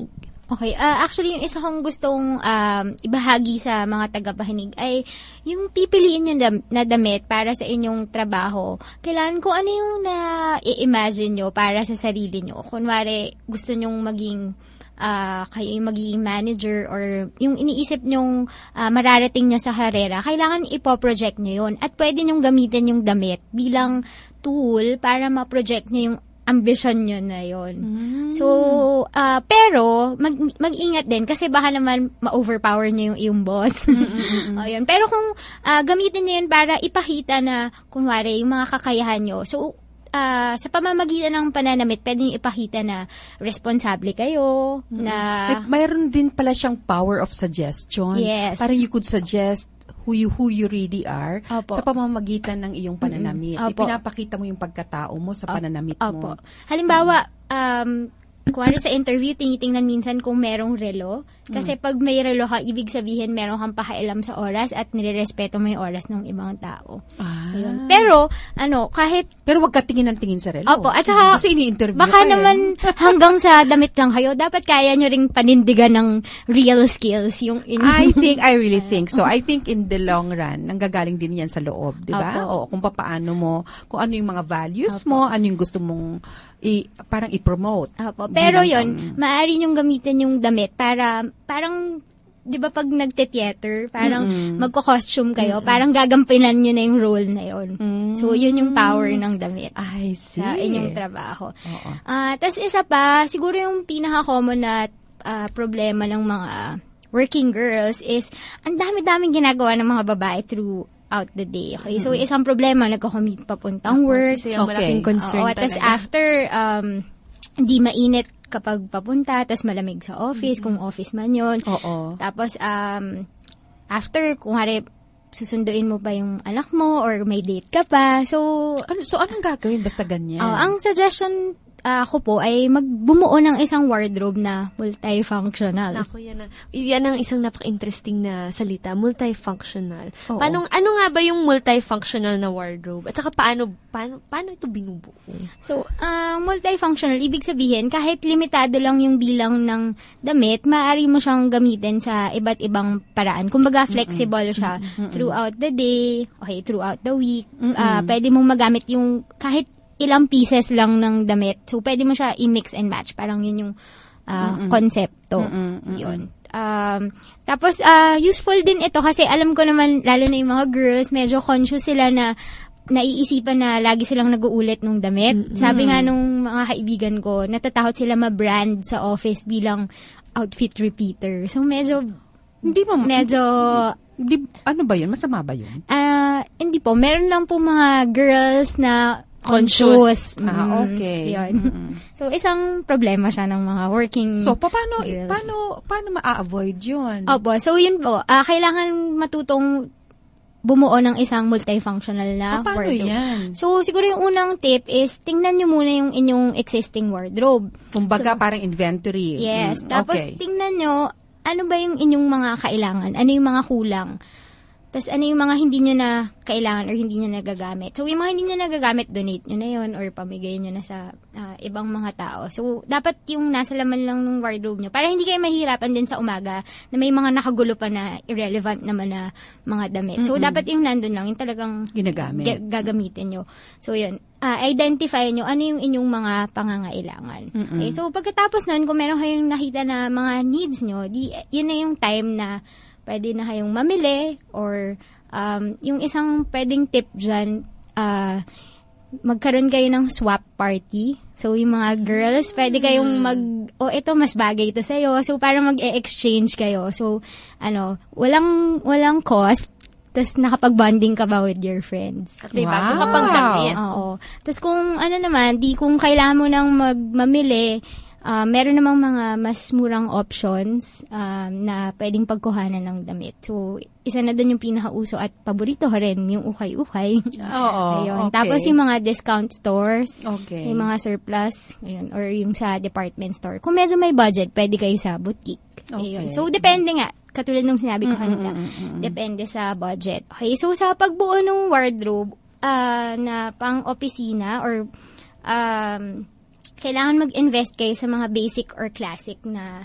Okay, uh, actually yung isa kong gustong um, ibahagi sa mga tagapakinig ay yung pipiliin nyo dam- na damit para sa inyong trabaho. Kailangan ko ano yung na-i-imagine nyo para sa sarili nyo. Kunwari, gusto nyong maging uh, kayo yung magiging manager or yung iniisip nyong uh, mararating nyo sa karera, kailangan ipoproject nyo yun. At pwede nyong gamitin yung damit bilang tool para ma-project nyo yung ambition nyo na yun. Mm. So, uh, pero, mag, mag-ingat din kasi baka naman ma-overpower nyo yung iyong boss. o, yun. Pero kung uh, gamitin nyo yun para ipakita na, kunwari, yung mga kakayahan nyo. So, uh, sa pamamagitan ng pananamit, pwede nyo ipakita na responsable kayo, mm. na... May, mayroon din pala siyang power of suggestion. Yes. Parang you could suggest who you who you really are. Opo. Sa pamamagitan ng iyong pananamit. Mm-hmm. Ipinapakita mo yung pagkatao mo sa pananamit Opo. mo. Halimbawa, um, kuwari sa interview, tinitingnan minsan kung merong relo. Kasi pag may relo ka, ibig sabihin meron kang pakailam sa oras at nirerespeto mo yung oras ng ibang tao. Ah. Ayun. Pero, ano, kahit... Pero wag ka tingin ng tingin sa relo. Opo, at saka... Kasi ini-interview baka ka eh. naman hanggang sa damit lang kayo, dapat kaya nyo ring panindigan ng real skills. Yung in- I think, I really think so. I think in the long run, nanggagaling din yan sa loob, di ba? O kung paano mo, kung ano yung mga values Opo. mo, ano yung gusto mong i, parang i-promote. Opo. Pero yun, um, maaari nyong gamitin yung damit para... Parang, di ba pag nagte-theater, parang mm-mm. magko-costume kayo, mm-mm. parang gagampinan nyo na yung role na yun. Mm-mm. So, yun yung power ng damit. I see. Sa inyong trabaho. Uh, Tapos isa pa, siguro yung pinaka-common na uh, problema ng mga working girls is, ang dami-daming ginagawa ng mga babae through out the day. Okay? So, mm-hmm. isang problema, nagko-commute papuntang work. So, yung okay. malaking concern uh, Tapos after, um, hindi mainit kapag papunta, tapos malamig sa office, mm-hmm. kung office man yun. Oo. Tapos, um, after, kung hari, susunduin mo pa yung anak mo or may date ka pa. So, ano, so anong gagawin basta ganyan? Uh, ang suggestion uh, ko po ay magbumuo ng isang wardrobe na multifunctional. Ako, yan, na, yan ang isang napaka-interesting na salita, multifunctional. Oo. Paano, ano nga ba yung multifunctional na wardrobe? At saka paano, paano, paano ito binubuo? So, uh, multifunctional, ibig sabihin, kahit limitado lang yung bilang ng damit, maaari mo siyang gamitin sa iba't ibang paraan. Kumbaga, flexible siya Mm-mm. throughout the day, okay, throughout the week. Uh, pwede mong magamit yung kahit ilang pieces lang ng damit. So, pwede mo siya i-mix and match. Parang yun yung uh, konsepto. Yun. Um, tapos, uh, useful din ito kasi alam ko naman, lalo na yung mga girls, medyo conscious sila na naiisipan na lagi silang nag-uulit ng damit. Mm-hmm. Sabi nga nung mga kaibigan ko, natatakot sila ma-brand sa office bilang outfit repeater. So, medyo, hindi mo, medyo, hindi, ano ba yun? Masama ba yun? Uh, hindi po. Meron lang po mga girls na conscious. conscious. Ah, okay. Yun. Mm-hmm. So, isang problema siya ng mga working So, paano, paano, paano ma-avoid yun? Opo. So, yun po. Uh, kailangan matutong bumuo ng isang multifunctional na ah, paano wardrobe. Yan? So, siguro yung unang tip is, tingnan nyo muna yung inyong existing wardrobe. Kumbaga, So, parang inventory. Yes. Mm, Tapos, okay. tingnan nyo, ano ba yung inyong mga kailangan? Ano yung mga kulang? Tapos, ano yung mga hindi nyo na kailangan or hindi nyo nagagamit. So, yung mga hindi nyo nagagamit, donate nyo na yun or pamigay nyo na sa uh, ibang mga tao. So, dapat yung nasa laman lang ng wardrobe nyo para hindi kayo mahirapan din sa umaga na may mga nakagulo pa na irrelevant naman na mga damit. So, mm-hmm. dapat yung nandun lang, yung talagang ginagamit. G- gagamitin nyo. So, yun. Uh, identify nyo ano yung inyong mga pangangailangan. Mm-hmm. Okay? So, pagkatapos nun, kung meron kayong nakita na mga needs nyo, di, yun na yung time na pwede na kayong mamili or um, yung isang pwedeng tip dyan, uh, magkaroon kayo ng swap party. So, yung mga girls, pwede kayong mag, oh, ito, mas bagay ito sa'yo. So, parang mag-e-exchange kayo. So, ano, walang, walang cost. Tapos, nakapag-bonding ka ba with your friends? At may wow. bago ka pang damit. Oo. Tapos, kung ano naman, di kung kailangan mo nang magmamili, Uh, meron namang mga mas murang options um, na pwedeng pagkuhanan ng damit. So, isa na doon yung pinakauso at paborito ko rin, yung ukay-ukay. Oo, ayun. okay. Tapos yung mga discount stores, okay. yung mga surplus, ayun, or yung sa department store. Kung medyo may budget, pwede kayo sa boutique. Okay. Ayun. So, depende nga. Katulad nung sinabi ko kanina. Mm-mm-mm-mm. Depende sa budget. Okay, so sa pagbuo ng wardrobe uh, na pang-opisina or um, kailangan mag-invest kayo sa mga basic or classic na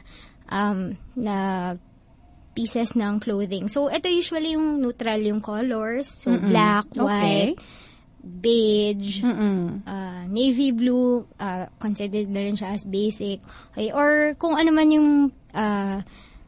um, na pieces ng clothing. So, ito usually yung neutral yung colors. So, Mm-mm. black, Okay. white, beige, uh, navy blue, uh, considered na rin siya as basic. Okay? Or kung ano man yung uh,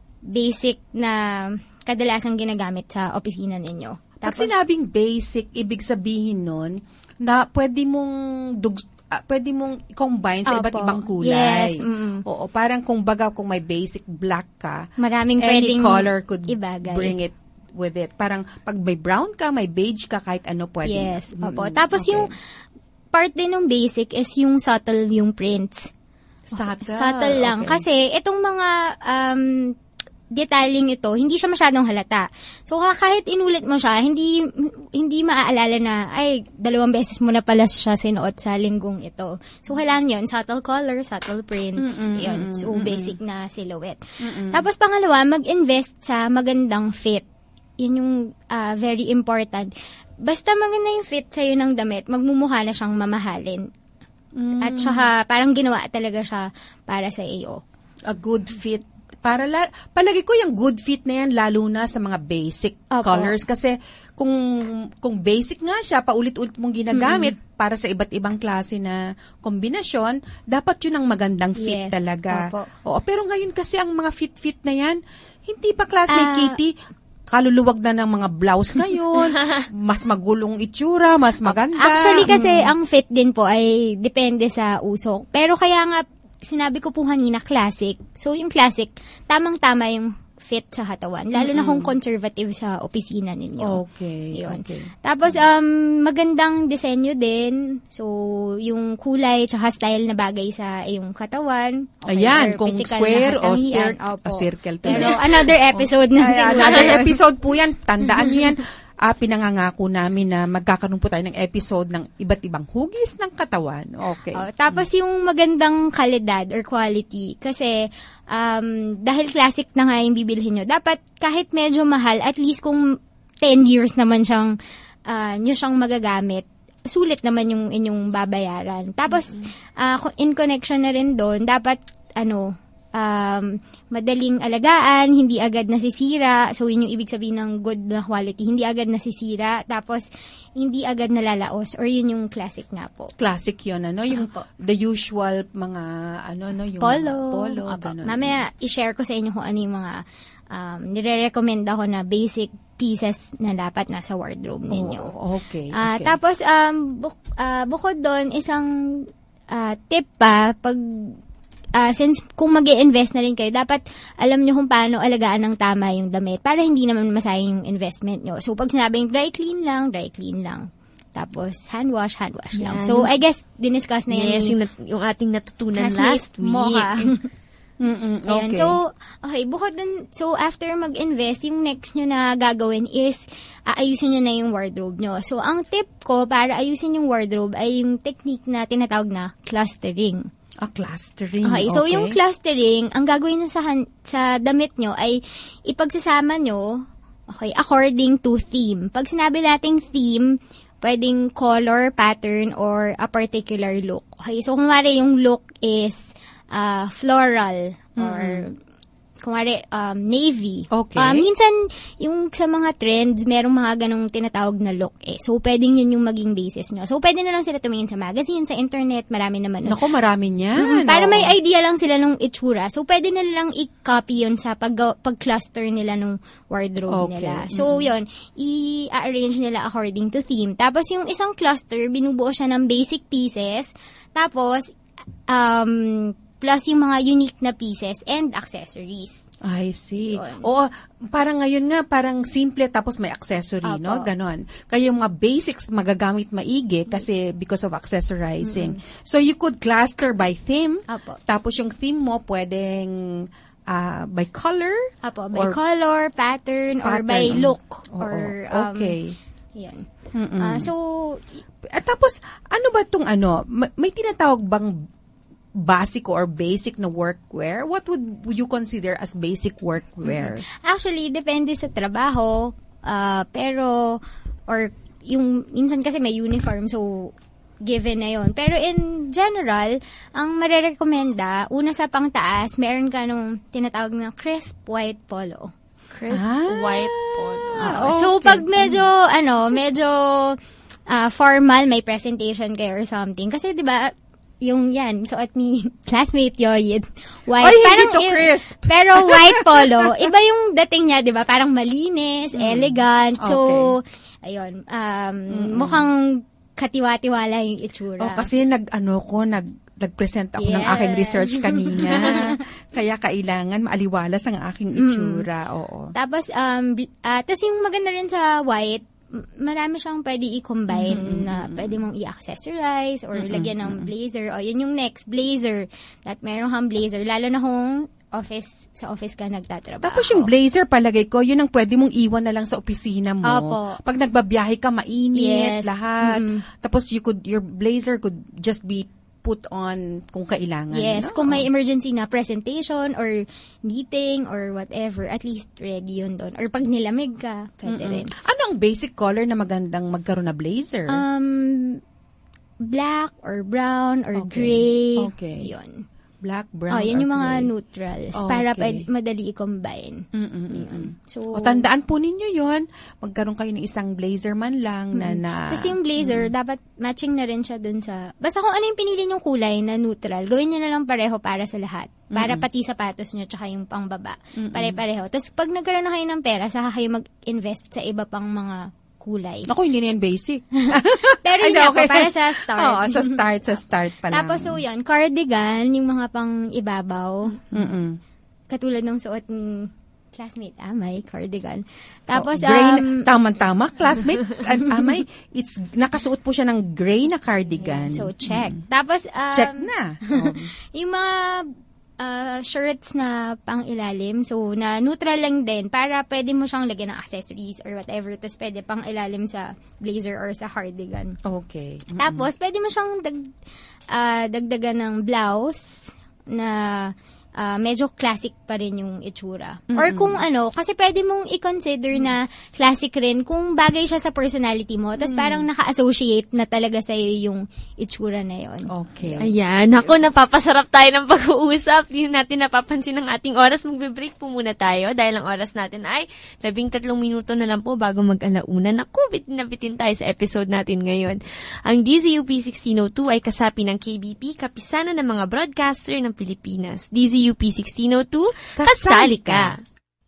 basic na kadalasang ginagamit sa opisina ninyo. Pag sinabing basic, ibig sabihin nun na pwede mong dug, ah, pwede mong i-combine sa iba't Opo. ibang kulay. Yes, mm. Oo, parang kung baga kung may basic black ka, Maraming any pwedeng color could ibagay. bring it with it. Parang pag may brown ka, may beige ka, kahit ano pwede. Yes, Mm-mm. opo. Tapos Okay. yung part din ng basic is yung subtle yung prints. Subtle. Subtle lang. Okay. Kasi itong mga um, detailing ito, hindi siya masyadong halata. So, kahit inulit mo siya, hindi hindi maaalala na, ay, dalawang beses mo na pala siya sinuot sa linggong ito. So, kailangan yun, subtle color, subtle prints, Mm-mm, yun. mm-mm, So, mm-mm. basic na silhouette. Mm-mm. Tapos, pangalawa, mag-invest sa magandang fit. Yun yung ah, very important. Basta maganda yung fit sa'yo ng damit, magmumukha na siyang mamahalin. Mm. At saka, parang ginawa talaga siya para sa iyo. A good fit. Para la, palagi ko yung good fit na yan lalo na sa mga basic Opo. colors kasi kung kung basic nga siya paulit-ulit mong ginagamit para sa iba't ibang klase na kombinasyon, dapat yun ang magandang fit Yes. talaga. Opo. Oo, pero ngayon kasi ang mga fit-fit na yan, hindi pa classmate Ah. Kitty, kaluluwag na ng mga blouse ngayon, mas magulong itsura, mas maganda. Actually, kasi Mm. ang fit din po ay depende sa usok. Pero kaya nga, sinabi ko po kanina, classic. So, yung classic, tamang-tama yung fit sa katawan. Lalo na kung conservative sa opisina ninyo. Okay, Yun. okay. Tapos, um, magandang disenyo din. So, yung kulay tsaka style na bagay sa iyong katawan. Okay, Ayan, or kung physical square na o katangian. cir- Opo. o circle. Pero another episode na Ay, siguro. another episode po yan. Tandaan niyo yan. Ah, pinangangako namin na magkakaroon po tayo ng episode ng iba't ibang hugis ng katawan. Okay. Oh, tapos yung magandang kalidad or quality, kasi um, dahil classic na nga yung bibilhin nyo, dapat kahit medyo mahal, at least kung ten years naman siyang, uh, nyo siyang magagamit, sulit naman yung inyong babayaran. Tapos, uh, in connection na rin doon, dapat, ano, um, madaling alagaan, hindi agad nasisira. So, yun yung ibig sabihin ng good na quality. Hindi agad nasisira. Tapos, hindi agad nalalaos. Or yun yung classic nga po. Classic yun, ano? Yung the usual mga, ano, no? Yung Polo. mga polo, Opo. ganun. Mamaya, i-share ko sa inyo kung ano yung mga um, nire-recommend ako na basic pieces na dapat nasa wardrobe ninyo. Oh, okay, Ah, okay. Tapos, um, buk- ah, bukod doon, isang ah, tip pa, pag Ah, since kung mag-i-invest na rin kayo, dapat alam nyo kung paano alagaan ng tama yung damit para hindi naman masayang yung investment nyo. So, pag sinabing dry clean lang, dry clean lang. Tapos, hand wash, hand wash lang. Yan. So, I guess, diniscuss na yan. Yes, ni yung, nat- yung ating natutunan classmate last week. Mocha. Mm-mm, Ayan. okay. So, okay, bukod dun, so after mag-invest, yung next nyo na gagawin is, aayusin nyo na yung wardrobe nyo. So, ang tip ko para ayusin yung wardrobe ay yung technique na tinatawag na clustering. Ah, clustering. Okay, so yung clustering, ang gagawin nyo sa, han- sa damit nyo ay ipagsasama nyo, okay, according to theme. Pag sinabi nating theme, pwedeng color, pattern, or a particular look. Okay, so kumari yung look is uh, floral, or kumari um, navy. Okay. Uh, minsan, yung sa mga trends, merong mga ganong tinatawag na look eh. So, pwedeng yun yung maging basis nyo. So, pwede na lang sila tumingin sa magazine, sa internet, marami naman. nun. Naku, marami niyan. Mm, para Oo. may idea lang sila nung itsura. So, pwede na lang i-copy yun sa pag- pag-cluster nila nung wardrobe Okay. nila. So, yun, i-arrange nila according to theme. Tapos, yung isang cluster, binubuo siya ng basic pieces. Tapos, um, plus yung mga unique na pieces and accessories. I see. Oo, parang ngayon nga, parang simple tapos may accessory, Apo. no? Ganon. Kaya yung mga basics magagamit maigi kasi because of accessorizing. So, you could cluster by theme. Apo. Tapos yung theme mo pwedeng ah, by color. Apo, by or color, pattern, or pattern. by look. Oo, Or, um, okay. Yan. Mm-mm. Ah, so, At tapos, ano ba itong ano? ma- May tinatawag bang basic or basic na workwear? What would you consider as basic workwear? actually, depende sa trabaho. ah, pero, or, yung, minsan kasi may uniform, so, given na yon. Pero in general, ang marerekomenda, una sa pangtaas, meron ka nung tinatawag na crisp white polo. Crisp Ah. white polo. Ah, So, pag medyo, ano, medyo ah, formal, may presentation kayo or something. Kasi, di ba, yung yan, suot ni classmate Yoyid, white. Ay, hindi parang to i- crisp. Pero white polo, iba yung dating niya, di ba? Parang malinis, elegant. So, ayun, um, mukhang katiwa-tiwala yung itsura. Oh, kasi nag, ano ko, nag, nag-present ako ng Yes. aking research kanina. Kaya kailangan maaliwalas ang aking itsura. Oo. Tapos, um, bl- ah, tapos yung maganda rin sa white, m- marami siyang pwede i-combine na pwede mong i-accessorize or lagyan ng blazer. O, yun yung next, blazer. That meron kang blazer. Lalo na kung office, sa office ka nagtatrabaho. Tapos yung blazer, palagay ko, yun ang pwede mong iwan na lang sa opisina mo. Opo. Pag nagbabiyahe ka, mainit, Yes. lahat. Mm. Tapos you could, your blazer could just be put on kung kailangan. Yes, no? kung may emergency na presentation or meeting or whatever, at least ready yun doon. Or pag nilamig ka, pwede Mm-mm. rin. Ano ang basic color na magandang magkaroon na blazer? Um, black or brown or Okay. gray. Okay. Yun. Black, brown, Oh, yun or yung mga gray. neutrals Okay. para pwede, madali i-combine. Mm-mm. So, O tandaan po ninyo yun, magkaroon kayo ng isang blazer man lang na na... Kasi yung blazer, dapat matching na rin siya dun sa... Basta kung ano yung pinili nyong kulay na neutral, gawin nyo na lang pareho para sa lahat. Para Mm-mm. pati sapatos nyo tsaka yung pangbaba. Mm-mm. Pare-pareho. Tapos pag nagkaroon na kayo ng pera, saka kayo mag-invest sa iba pang mga kulay. Naku, hindi na yan basic. Pero Ay, yun okay. ako, para sa start. Oo, sa start, sa start pa lang. Tapos so yun, cardigan, yung mga pang ibabaw. Mm-mm. Katulad ng suot ng classmate Amay, cardigan. Tapos, Oh, gray na- um, tama-tama, classmate An- Amay, it's, nakasuot po siya ng gray na cardigan. so check. Tapos, um, Check na. Oh. yung mga uh, shirts na pang ilalim, so na neutral lang din para pwede mo siyang lagyan ng accessories or whatever, tapos pwede pang ilalim sa blazer or sa cardigan. Okay. Mm-mm. Tapos, pwede mo siyang dag, ah, dagdagan ng blouse na ah, medyo classic pa rin yung itsura. Or Mm-mm. kung ano, kasi pwede mong i-consider na classic rin kung bagay siya sa personality mo, tapos parang naka-associate na talaga sa'yo yung itsura na yon. Okay. Ayan. Ako, napapasarap tayo ng pag-uusap. Hindi natin napapansin ang ating oras. Magbe-break po muna tayo dahil ang oras natin ay labing tatlong minuto na lang po bago mag-alauna. Naku, bitin na bitin tayo sa episode natin ngayon. Ang D Z U P sixteen oh two ay kasapi ng K B P, kapisanan ng mga broadcaster ng Pilipinas. D Z U P sixteen oh two, kasali ka!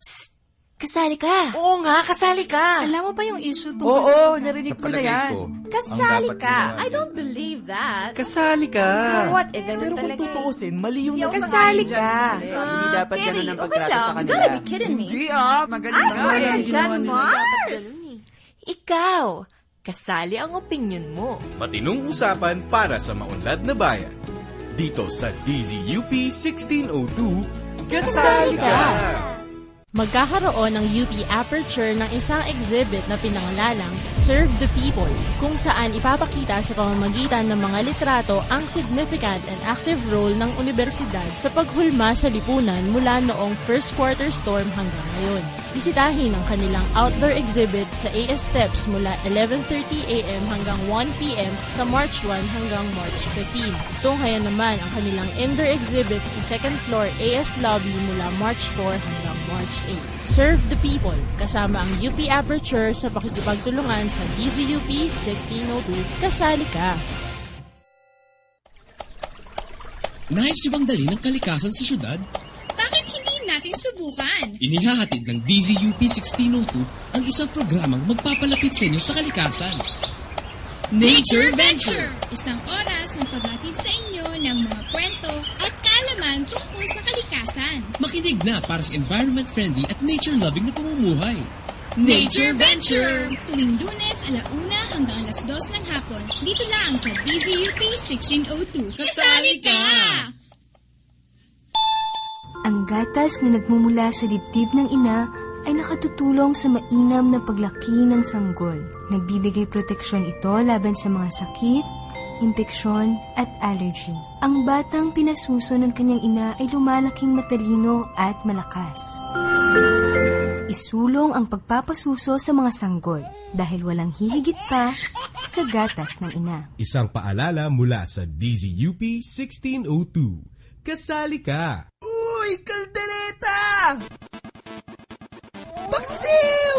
Kasali ka. Oo nga, kasali ka. Alam mo ba yung issue tungkol Oo, sa... narinig ko na palagay yan. ko, Kasali ang dapat ka. ginawa I don't believe that. Kasali ka. So what? Eh, ganun Pero kung talaga eh. tutuusin, mali yung Hindi ako kasali sangayon ka. dyan sa sinasabi. Hindi dapat Kerry, ganun ang okay pagtrato lang. sa You kanila. gotta be kidding me. Hindi ah, magaling Ah, na. sorry, Magaling Jan ginawa nila. Mars. Ikaw, kasali ang opinion mo. Matinong usapan para sa maunlad na bayan. Dito sa D Z U P sixteen oh two, kasali ka! Magkakaroon ng U P Aperture ng isang exhibit na pinangalalang Serve the People, kung saan ipapakita sa pamamagitan ng mga litrato ang significant and active role ng universidad sa paghulma sa lipunan mula noong first quarter storm hanggang ngayon. Bisitahin ang kanilang outdoor exhibit sa A S Steps mula eleven thirty a m hanggang one p m sa March first hanggang March fifteenth. Tunghayan naman ang kanilang indoor exhibit sa second floor A S Lobby mula March fourth hanggang March eighth. Serve the people, kasama ang U P Aperture sa pakikipagtulungan sa D Z U P sixteen oh two. Kasali ka! Nais niyo bang dali ng kalikasan sa syudad? Bakit hindi natin subukan? Inihahatid ng D Z U P sixteen oh two ang isang programang magpapalapit sa inyo sa kalikasan. Nature Venture! Isang oras ng paghatid sa inyo ng mga kwento at kaalaman tungkol sa kalikasan. Makinig na para sa environment-friendly at nature-loving na pamumuhay. Nature Venture! Tuwing Lunes, alauna hanggang alas dos ng hapon. Dito lang sa D Z U P sixteen oh two. Kasali ka! Ang gatas na nagmumula sa dibdib ng ina ay nakatutulong sa mainam na paglaki ng sanggol. Nagbibigay proteksyon ito laban sa mga sakit, impeksyon at allergy. Ang batang pinasuso ng kanyang ina ay lumalaking matalino at malakas. isulong ang pagpapasuso sa mga sanggol dahil walang hihigit pa sa gatas ng ina. Isang paalala mula sa D Z U P sixteen oh two. Kasali ka! Uy, kaldereta! Paksiw!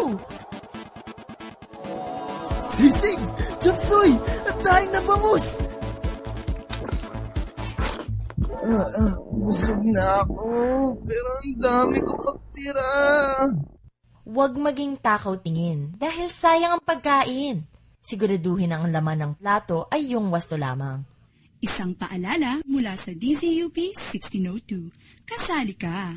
Sisig! Chapsoy! At daing na bangus! Uh, uh, busog na ako, pero ang dami ko pagtira. Huwag maging takaw tingin dahil sayang ang pagkain. Siguraduhin ang laman ng plato ay yung wasto lamang. Isang paalala mula sa D Z U P sixteen oh two. Kasali ka!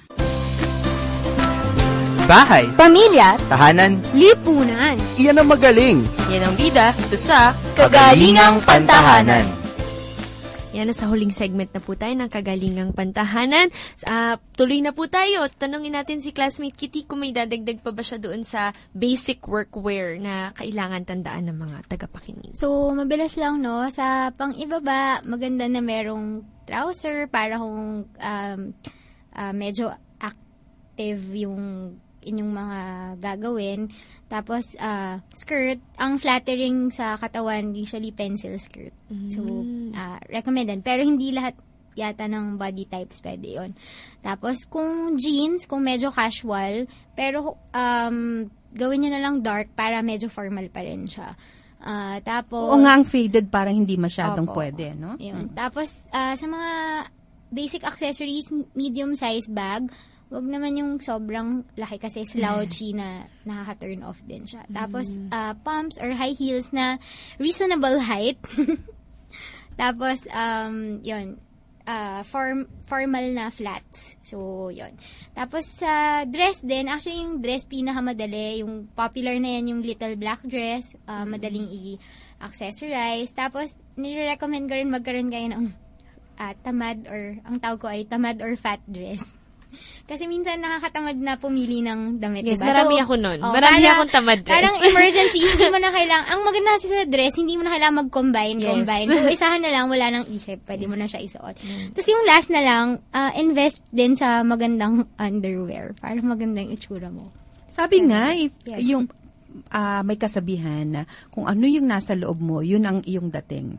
Bahay, pamilya, tahanan, lipunan. Iyan ang magaling. Yan ang bida ito sa Kagalingang Pantahanan. Yan, nasa huling segment na po tayo ng Kagalingang Pantahanan. Uh, tuloy na po tayo. Tanungin natin si classmate Kitty kung may dadagdag pa ba siya doon sa basic workwear na kailangan tandaan ng mga tagapakinig. So, mabilis lang, no? Sa pang-ibaba, maganda na merong trouser para kung um, uh, medyo active yung inyong mga gagawin. Tapos, uh, skirt, ang flattering sa katawan, usually pencil skirt. Mm. So, uh, recommended. Pero hindi lahat yata ng body types pwede yun. Tapos, kung jeans, kung medyo casual, pero um, gawin nyo na lang dark para medyo formal pa rin siya. Uh, tapos, o nga ang faded parang hindi masyadong opo, pwede, no? Yun. Hmm. Tapos, uh, sa mga basic accessories, medium size bag, wag naman yung sobrang laki kasi slouchy na nakaka-turn off din siya. Tapos, uh, pumps or high heels na reasonable height. Tapos, um, yun, uh, form, formal na flats. So, yun. Tapos, sa uh, dress din, actually yung dress pinakamadali, yung popular na yan, yung little black dress, uh, madaling i-accessorize. Tapos, nire-recommend ko rin magkaroon kayo ng uh, tamad or, ang tawag ko ay tamad or fat dress. Kasi minsan nakakatamad na pumili ng damit, yes, diba? Marami so, ako nun. Oh, marami para, akong tamad dress. Parang emergency, hindi mo na kailangan. Ang maganda kasi sa dress, hindi mo na kailangan mag-combine, yes. combine. Kung isahan na lang, wala nang isip. Pwede yes. mo na siya isuot. Mm. Tapos yung last na lang, uh, invest din sa magandang underwear para magandang itsura mo. Sabi so, nga, if yes. yung Uh, may kasabihan na kung ano yung nasa loob mo, yun ang iyong dating.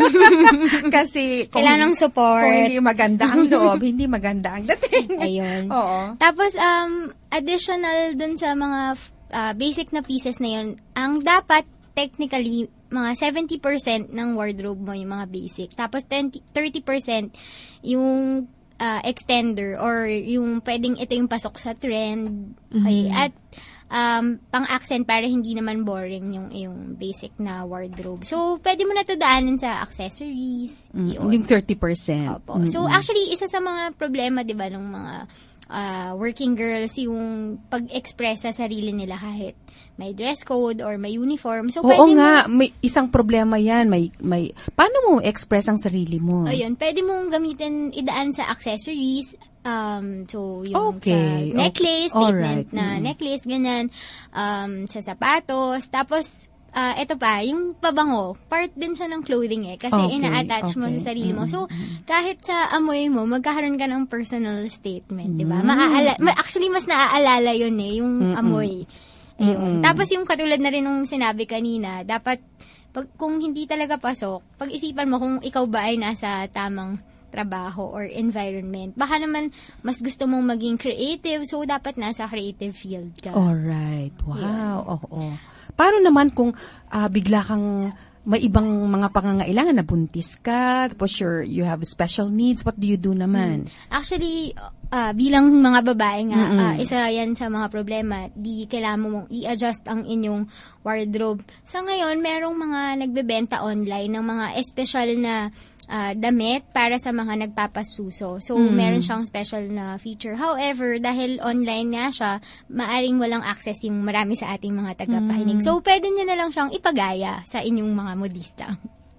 Kasi kung, kailangan ng support. Kung hindi maganda ang loob, hindi maganda ang dating. Ayun. Oo. Tapos, um, additional dun sa mga uh, basic na pieces na yun, ang dapat technically, mga seventy percent ng wardrobe mo yung mga basic. Tapos, thirty percent yung uh, extender or yung pwedeng ito yung pasok sa trend. Okay? Mm-hmm. At Um, pang-accent para hindi naman boring yung yung basic na wardrobe. So, pwede mo na ito daanin sa accessories. Mm, yung thirty percent. Opo. Mm-hmm. So, actually, isa sa mga problema, di ba, ng mga uh, working girls, yung pag-express sa sarili nila kahit may dress code or may uniform. So, oo pwede nga, mo, may isang problema yan. May, may, paano mo express ang sarili mo? Ayun, pwede mong gamitin, idaan sa accessories. Um, so, yung okay, sa necklace, okay. statement Alright. na mm. necklace, ganyan. Um, sa sapatos. Tapos, uh, ito pa, yung pabango, part din siya ng clothing eh. Kasi okay, ina-attach okay. mo sa sarili mo. So, kahit sa amoy mo, magkakaroon ka ng personal statement, mm. di ba? Maaala- actually, mas naaalala yun eh, yung Mm-mm. amoy. Ayun. Tapos, yung katulad na rin nung sinabi kanina, dapat, pag, kung hindi talaga pasok, pag-isipan mo kung ikaw ba ay nasa tamang trabaho or environment. Baka naman mas gusto mong maging creative, so dapat nasa creative field ka. Alright. Wow. Yeah. Oo. Oh, oh. Paano naman kung uh, bigla kang may ibang mga pangangailangan na buntis ka, tapos sure, you have special needs, what do you do naman? Hmm. Actually, uh, bilang mga babae nga, uh, isa yan sa mga problema, di kailangan mo mong i-adjust ang inyong wardrobe. Sa ngayon, merong mga nagbebenta online ng mga special na Uh, damit para sa mga nagpapasuso. So, mm. meron siyang special na feature. However, dahil online nga siya, maaring walang access yung marami sa ating mga tagapakinig. Mm. So, pwede nyo na lang siyang ipagaya sa inyong mga modista.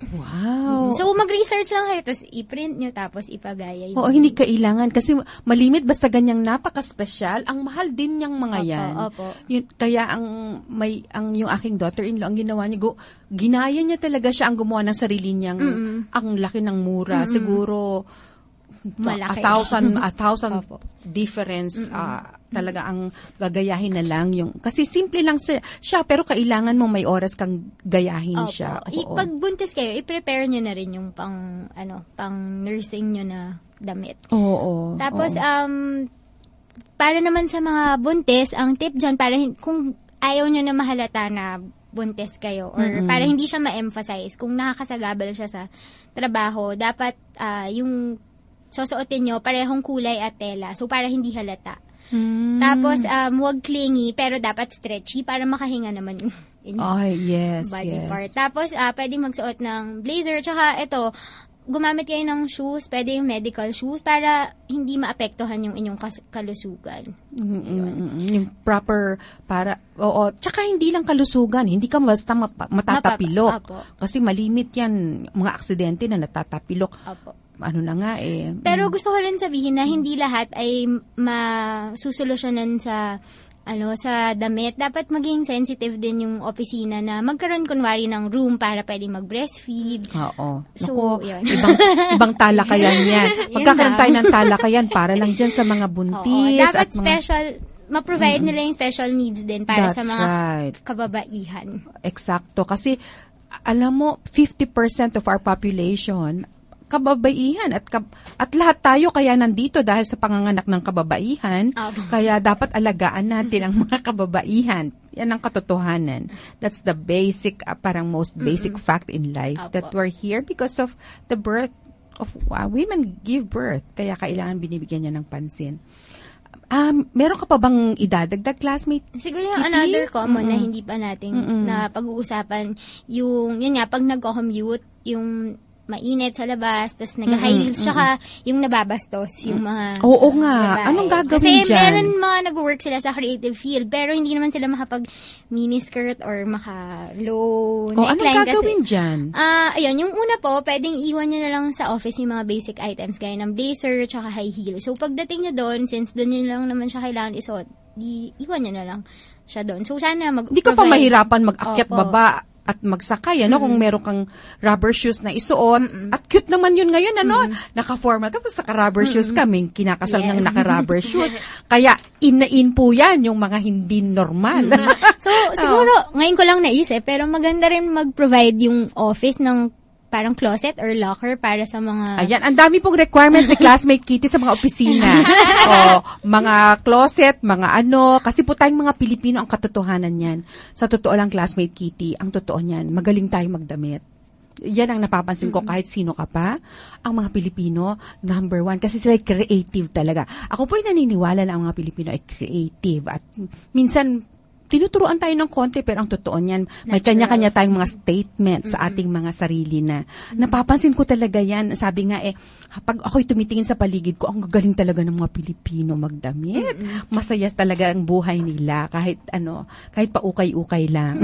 Wow. So, mag-research lang kayo, tapos i-print nyo, tapos ipagaya. Oo, hindi kailangan. Kasi malimit, basta ganyang napaka-special, ang mahal din niyang mga opo, yan. Opo. Yun, kaya ang may ang yung aking daughter-in-law, ang ginawa niya, go, ginaya niya talaga siya ang gumawa ng sarili niyang, Mm-mm. ang laki ng mura. Mm-mm. Siguro, malaki. A thousand, a thousand difference, uh, talaga ang gagayahin na lang yung, kasi simple lang siya, siya pero kailangan mo may oras kang gayahin Opo. siya. I- pag buntis kayo, i-prepare nyo na rin yung pang, ano, pang nursing nyo na damit. Oo. Tapos, oo. um, para naman sa mga buntis, ang tip dyan, para hin- kung ayaw nyo na mahalata na buntis kayo or Mm-mm. para hindi siya ma-emphasize, kung nakakasagabal siya sa trabaho, dapat uh, yung susuotin nyo parehong kulay at tela. So, para hindi halata. Hmm. Tapos, um, huwag clingy, pero dapat stretchy para makahinga naman yung inyong Ay, yes, body yes. part. Tapos, uh, pwede magsuot ng blazer. Tsaka, ito, gumamit kayo ng shoes, pwede yung medical shoes para hindi maapektuhan yung inyong kas- kalusugan. Mm-mm, yung proper para oo, tsaka hindi lang kalusugan, hindi ka basta mapa- matatapilok. Mapapa, kasi malimit yan mga aksidente na natatapilok. Apo. Ano na nga eh. Pero gusto ko rin sabihin na hindi lahat ay masusolusyonan sa ano sa damit. Dapat maging sensitive din yung opisina na magkaroon kunwari ng room para pwedeng mag-breastfeed. Oo. So, Naku, yun. ibang, ibang talakayan yan. Yun Magkakaroon lang. tayo ng talakayan para lang dyan sa mga buntis. Oo, dapat at mga, special, ma-provide Mm. nila yung special needs din para That's sa mga right. kababaihan. Eksakto. Kasi, alam mo, fifty percent of our population, kababaihan at kab- at lahat tayo kaya nandito dahil sa panganganak ng kababaihan. Opo. Kaya dapat alagaan natin ang mga kababaihan. Yan ang katotohanan. That's the basic, uh, parang most basic Mm-mm. fact in life. Opo. That we're here because of the birth of uh, women give birth. Kaya kailangan binibigyan niya ng pansin. Um, meron ka pa bang idadagdag, classmate? Siguro yung Kitty? another common Mm-mm. na hindi pa natin Mm-mm. na pag-uusapan, yung, yun nga, pag nagko-commute, yung mainit sa labas, tapos nag-high Mm-mm, heels, tsaka yung nababastos, yung mga Oo nga. babae. Anong gagawin Kasi dyan? meron mga nag-work sila sa creative field, pero hindi naman sila makapag miniskirt or maka-low O, anong neckline. gagawin kasi, dyan? Ah, ayun, yung una po, pwedeng iwan nyo na lang sa office yung mga basic items, gaya ng blazer, tsaka high heel. So, pagdating nyo doon, since doon nyo lang naman siya kailangan isuot, di, iwan nyo na lang siya doon. So, sana mag- Hindi ka pa provide- mahirapan mag-akyat Opo. baba at magsakay, ano, Mm-mm. kung meron kang rubber shoes na isuot. Mm-mm. At cute naman yun ngayon, ano, naka-formal ka, tapos naka-rubber shoes Mm-mm. kami, kinakasal Yes. ng naka-rubber shoes. Kaya, in na in po yan, yung mga hindi normal. So, siguro, ngayon ko lang naisip, pero maganda rin mag-provide yung office ng parang closet or locker para sa mga... Ayan, ang dami pong requirements ni Classmate Kitty sa mga opisina. O, mga closet, mga ano, kasi po tayong mga Pilipino ang katotohanan yan. Sa totoo lang, Classmate Kitty, ang totoo niyan, magaling tayo magdamit. Yan ang napapansin ko kahit sino ka pa, ang mga Pilipino, number one, kasi sila creative talaga. Ako po ay naniniwala na ang mga Pilipino ay creative at minsan, tinuturuan tayo ng konti, pero ang totoo niyan, may kanya-kanya tayong mga statement sa ating mga sarili na. Napapansin ko talaga yan. Sabi nga eh, pag ako'y tumitingin sa paligid ko, ang gagaling talaga ng mga Pilipino magdamit. Masaya talaga ang buhay nila, kahit ano, kahit paukay-ukay lang.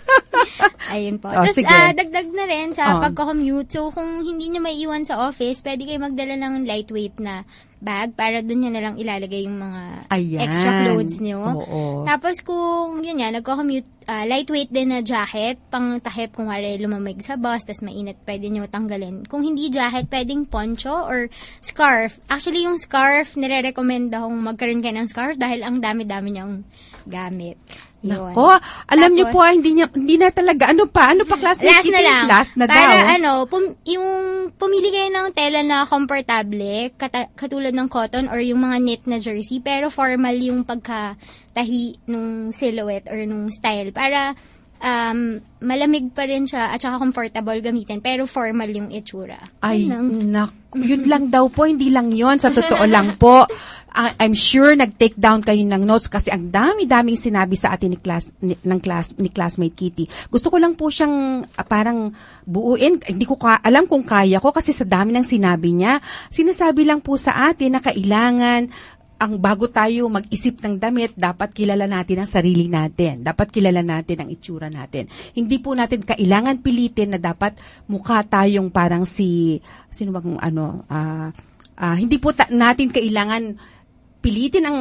Ayun po. Oh, Tapos, sige. ah, dagdag na rin sa Oh. pagko-commute. So, kung hindi nyo maiiwan sa office, pwede kayo magdala ng lightweight na bag para doon nyo na lang ilalagay yung mga Ayan. extra clothes nyo. Oo. Tapos, kung yun nga, nagko-commute, ah, lightweight din na jacket, pang tahip kung wari lumamig sa bus, tas mainit, pwede nyo tanggalin. Kung hindi jacket, pwedeng poncho or scarf. Actually, yung scarf, nire-recommend akong magkaroon kayo ng scarf dahil ang dami-dami nyang gamit. Yun. Nako, alam niyo Tapos, po, ah, hindi, niya, hindi na talaga. Ano pa? Ano pa, classmate? Last na Kitty? lang. Last na Para daw. ano, pum- yung pumili kayo ng tela na komportable, kata- katulad ng cotton or yung mga knit na jersey, pero formal yung pagkatahi nung silhouette or nung style. Para um, malamig pa rin siya at saka comfortable gamitin, pero formal yung itsura. Ay, Yun lang. naku, yun lang daw po, hindi lang yun. Sa totoo lang po, I- I'm sure nag-take down kayo ng notes kasi ang dami-daming sinabi sa atin ni class ni, ng class ni classmate Kitty. Gusto ko lang po siyang ah, parang buuin. Hindi ko ka, alam kung kaya ko kasi sa dami ng sinabi niya. Sinasabi lang po sa atin na kailangan ang bago tayo mag-isip ng damit, dapat kilala natin ang sarili natin. Dapat kilala natin ang itsura natin. Hindi po natin kailangan pilitin na dapat mukha tayong parang si, sino bang ano, ah, ah, hindi po ta- natin kailangan pilitin ang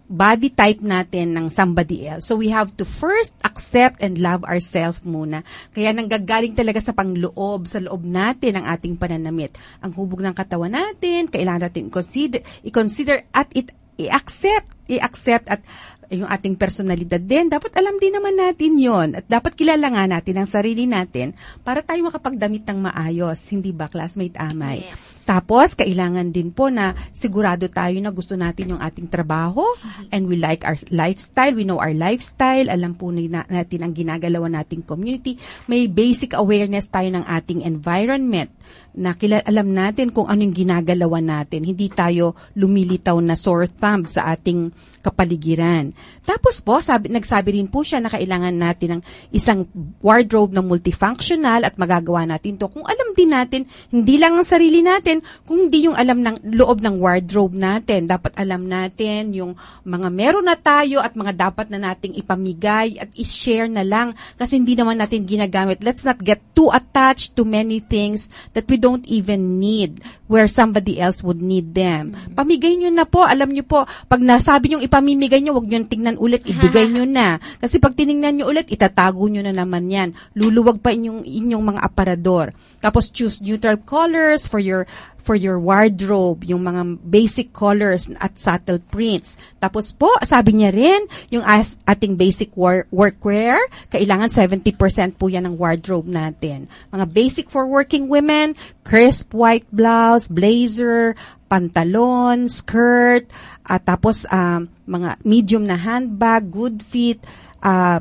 body type natin ng somebody else. So we have to first accept and love ourselves muna. Kaya nanggagaling talaga sa pangloob, sa loob natin ang ating pananamit. Ang hubog ng katawan natin, kailangan natin i-consider, i-consider at it, i-accept, i-accept at yung ating personalidad din, dapat alam din naman natin yon at dapat kilala nga natin ang sarili natin para tayo makapagdamit ng maayos. Hindi ba, classmate Amay? Yes. Tapos, kailangan din po na sigurado tayo na gusto natin yung ating trabaho mm-hmm. and we like our lifestyle. We know our lifestyle. Alam po na, natin ang ginagalawan nating community. May basic awareness tayo ng ating environment na kilala, alam natin kung anong ginagalawan natin. Hindi tayo lumilitaw na sore thumb sa ating kapaligiran. Tapos po, sabi, nagsabi rin po siya na kailangan natin ng isang wardrobe na multifunctional at magagawa natin to. Kung alam din natin, hindi lang ang sarili natin, kung hindi yung alam ng loob ng wardrobe natin. Dapat alam natin yung mga meron na tayo at mga dapat na nating ipamigay at i-share na lang kasi hindi naman natin ginagamit. Let's not get too attached to many things that we don't even need where somebody else would need them. Pamigay nyo na po. Alam nyo po, pag nasabi nyo ipamimigay nyo, huwag nyo tingnan ulit, ibigay nyo na. Kasi pag tiningnan nyo ulit, itatago nyo na naman yan. Luluwag pa inyong, inyong mga aparador. Tapos choose neutral colors for your for your wardrobe, yung mga basic colors at subtle prints. Tapos po, sabi niya rin, yung as, ating basic war, workwear, kailangan seventy percent po yan ng wardrobe natin. Mga basic for working women, crisp white blouse, blazer, pantalon, skirt, at tapos um, mga medium na handbag, good fit, uh,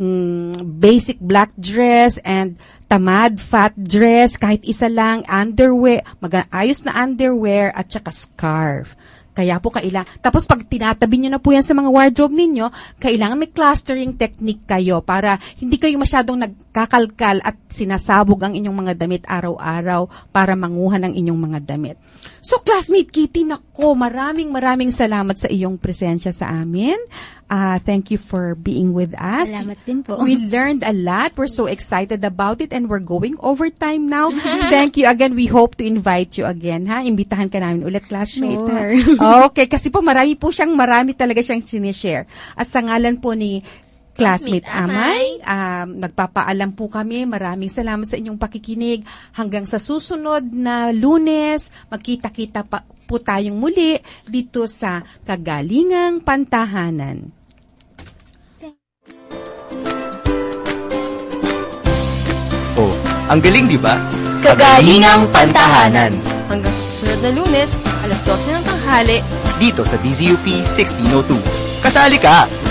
mm, basic black dress, and tamad fat dress, kahit isa lang, underwear, mag-ayos na underwear, at saka scarf. Kaya po kailangan, tapos pag tinatabi nyo na po yan sa mga wardrobe ninyo, kailangan may clustering technique kayo para hindi kayo masyadong nagkakalkal at sinasabog ang inyong mga damit araw-araw para manguha ng inyong mga damit. So, classmate Kitty, nako, maraming maraming salamat sa iyong presensya sa amin. Uh, thank you for being with us. Salamat din po. We learned a lot. We're so excited about it and we're going overtime now. Thank you again. We hope to invite you again, ha? Imbitahan ka namin ulit, classmate. Sure. Ha? Okay, kasi po marami po siyang, marami talaga siyang sinishare. At sa ngalan po ni Classmate Amay, um, nagpapaalam po kami. Maraming salamat sa inyong pakikinig. Hanggang sa susunod na Lunes, magkita-kita pa po tayong muli dito sa Kagalingang Pantahanan. Oh, ang galing, di ba? Kagalingang Pantahanan. Hanggang susunod na Lunes, alas dose ng tanghali, dito sa D Z U P sixteen oh two. Kasali ka!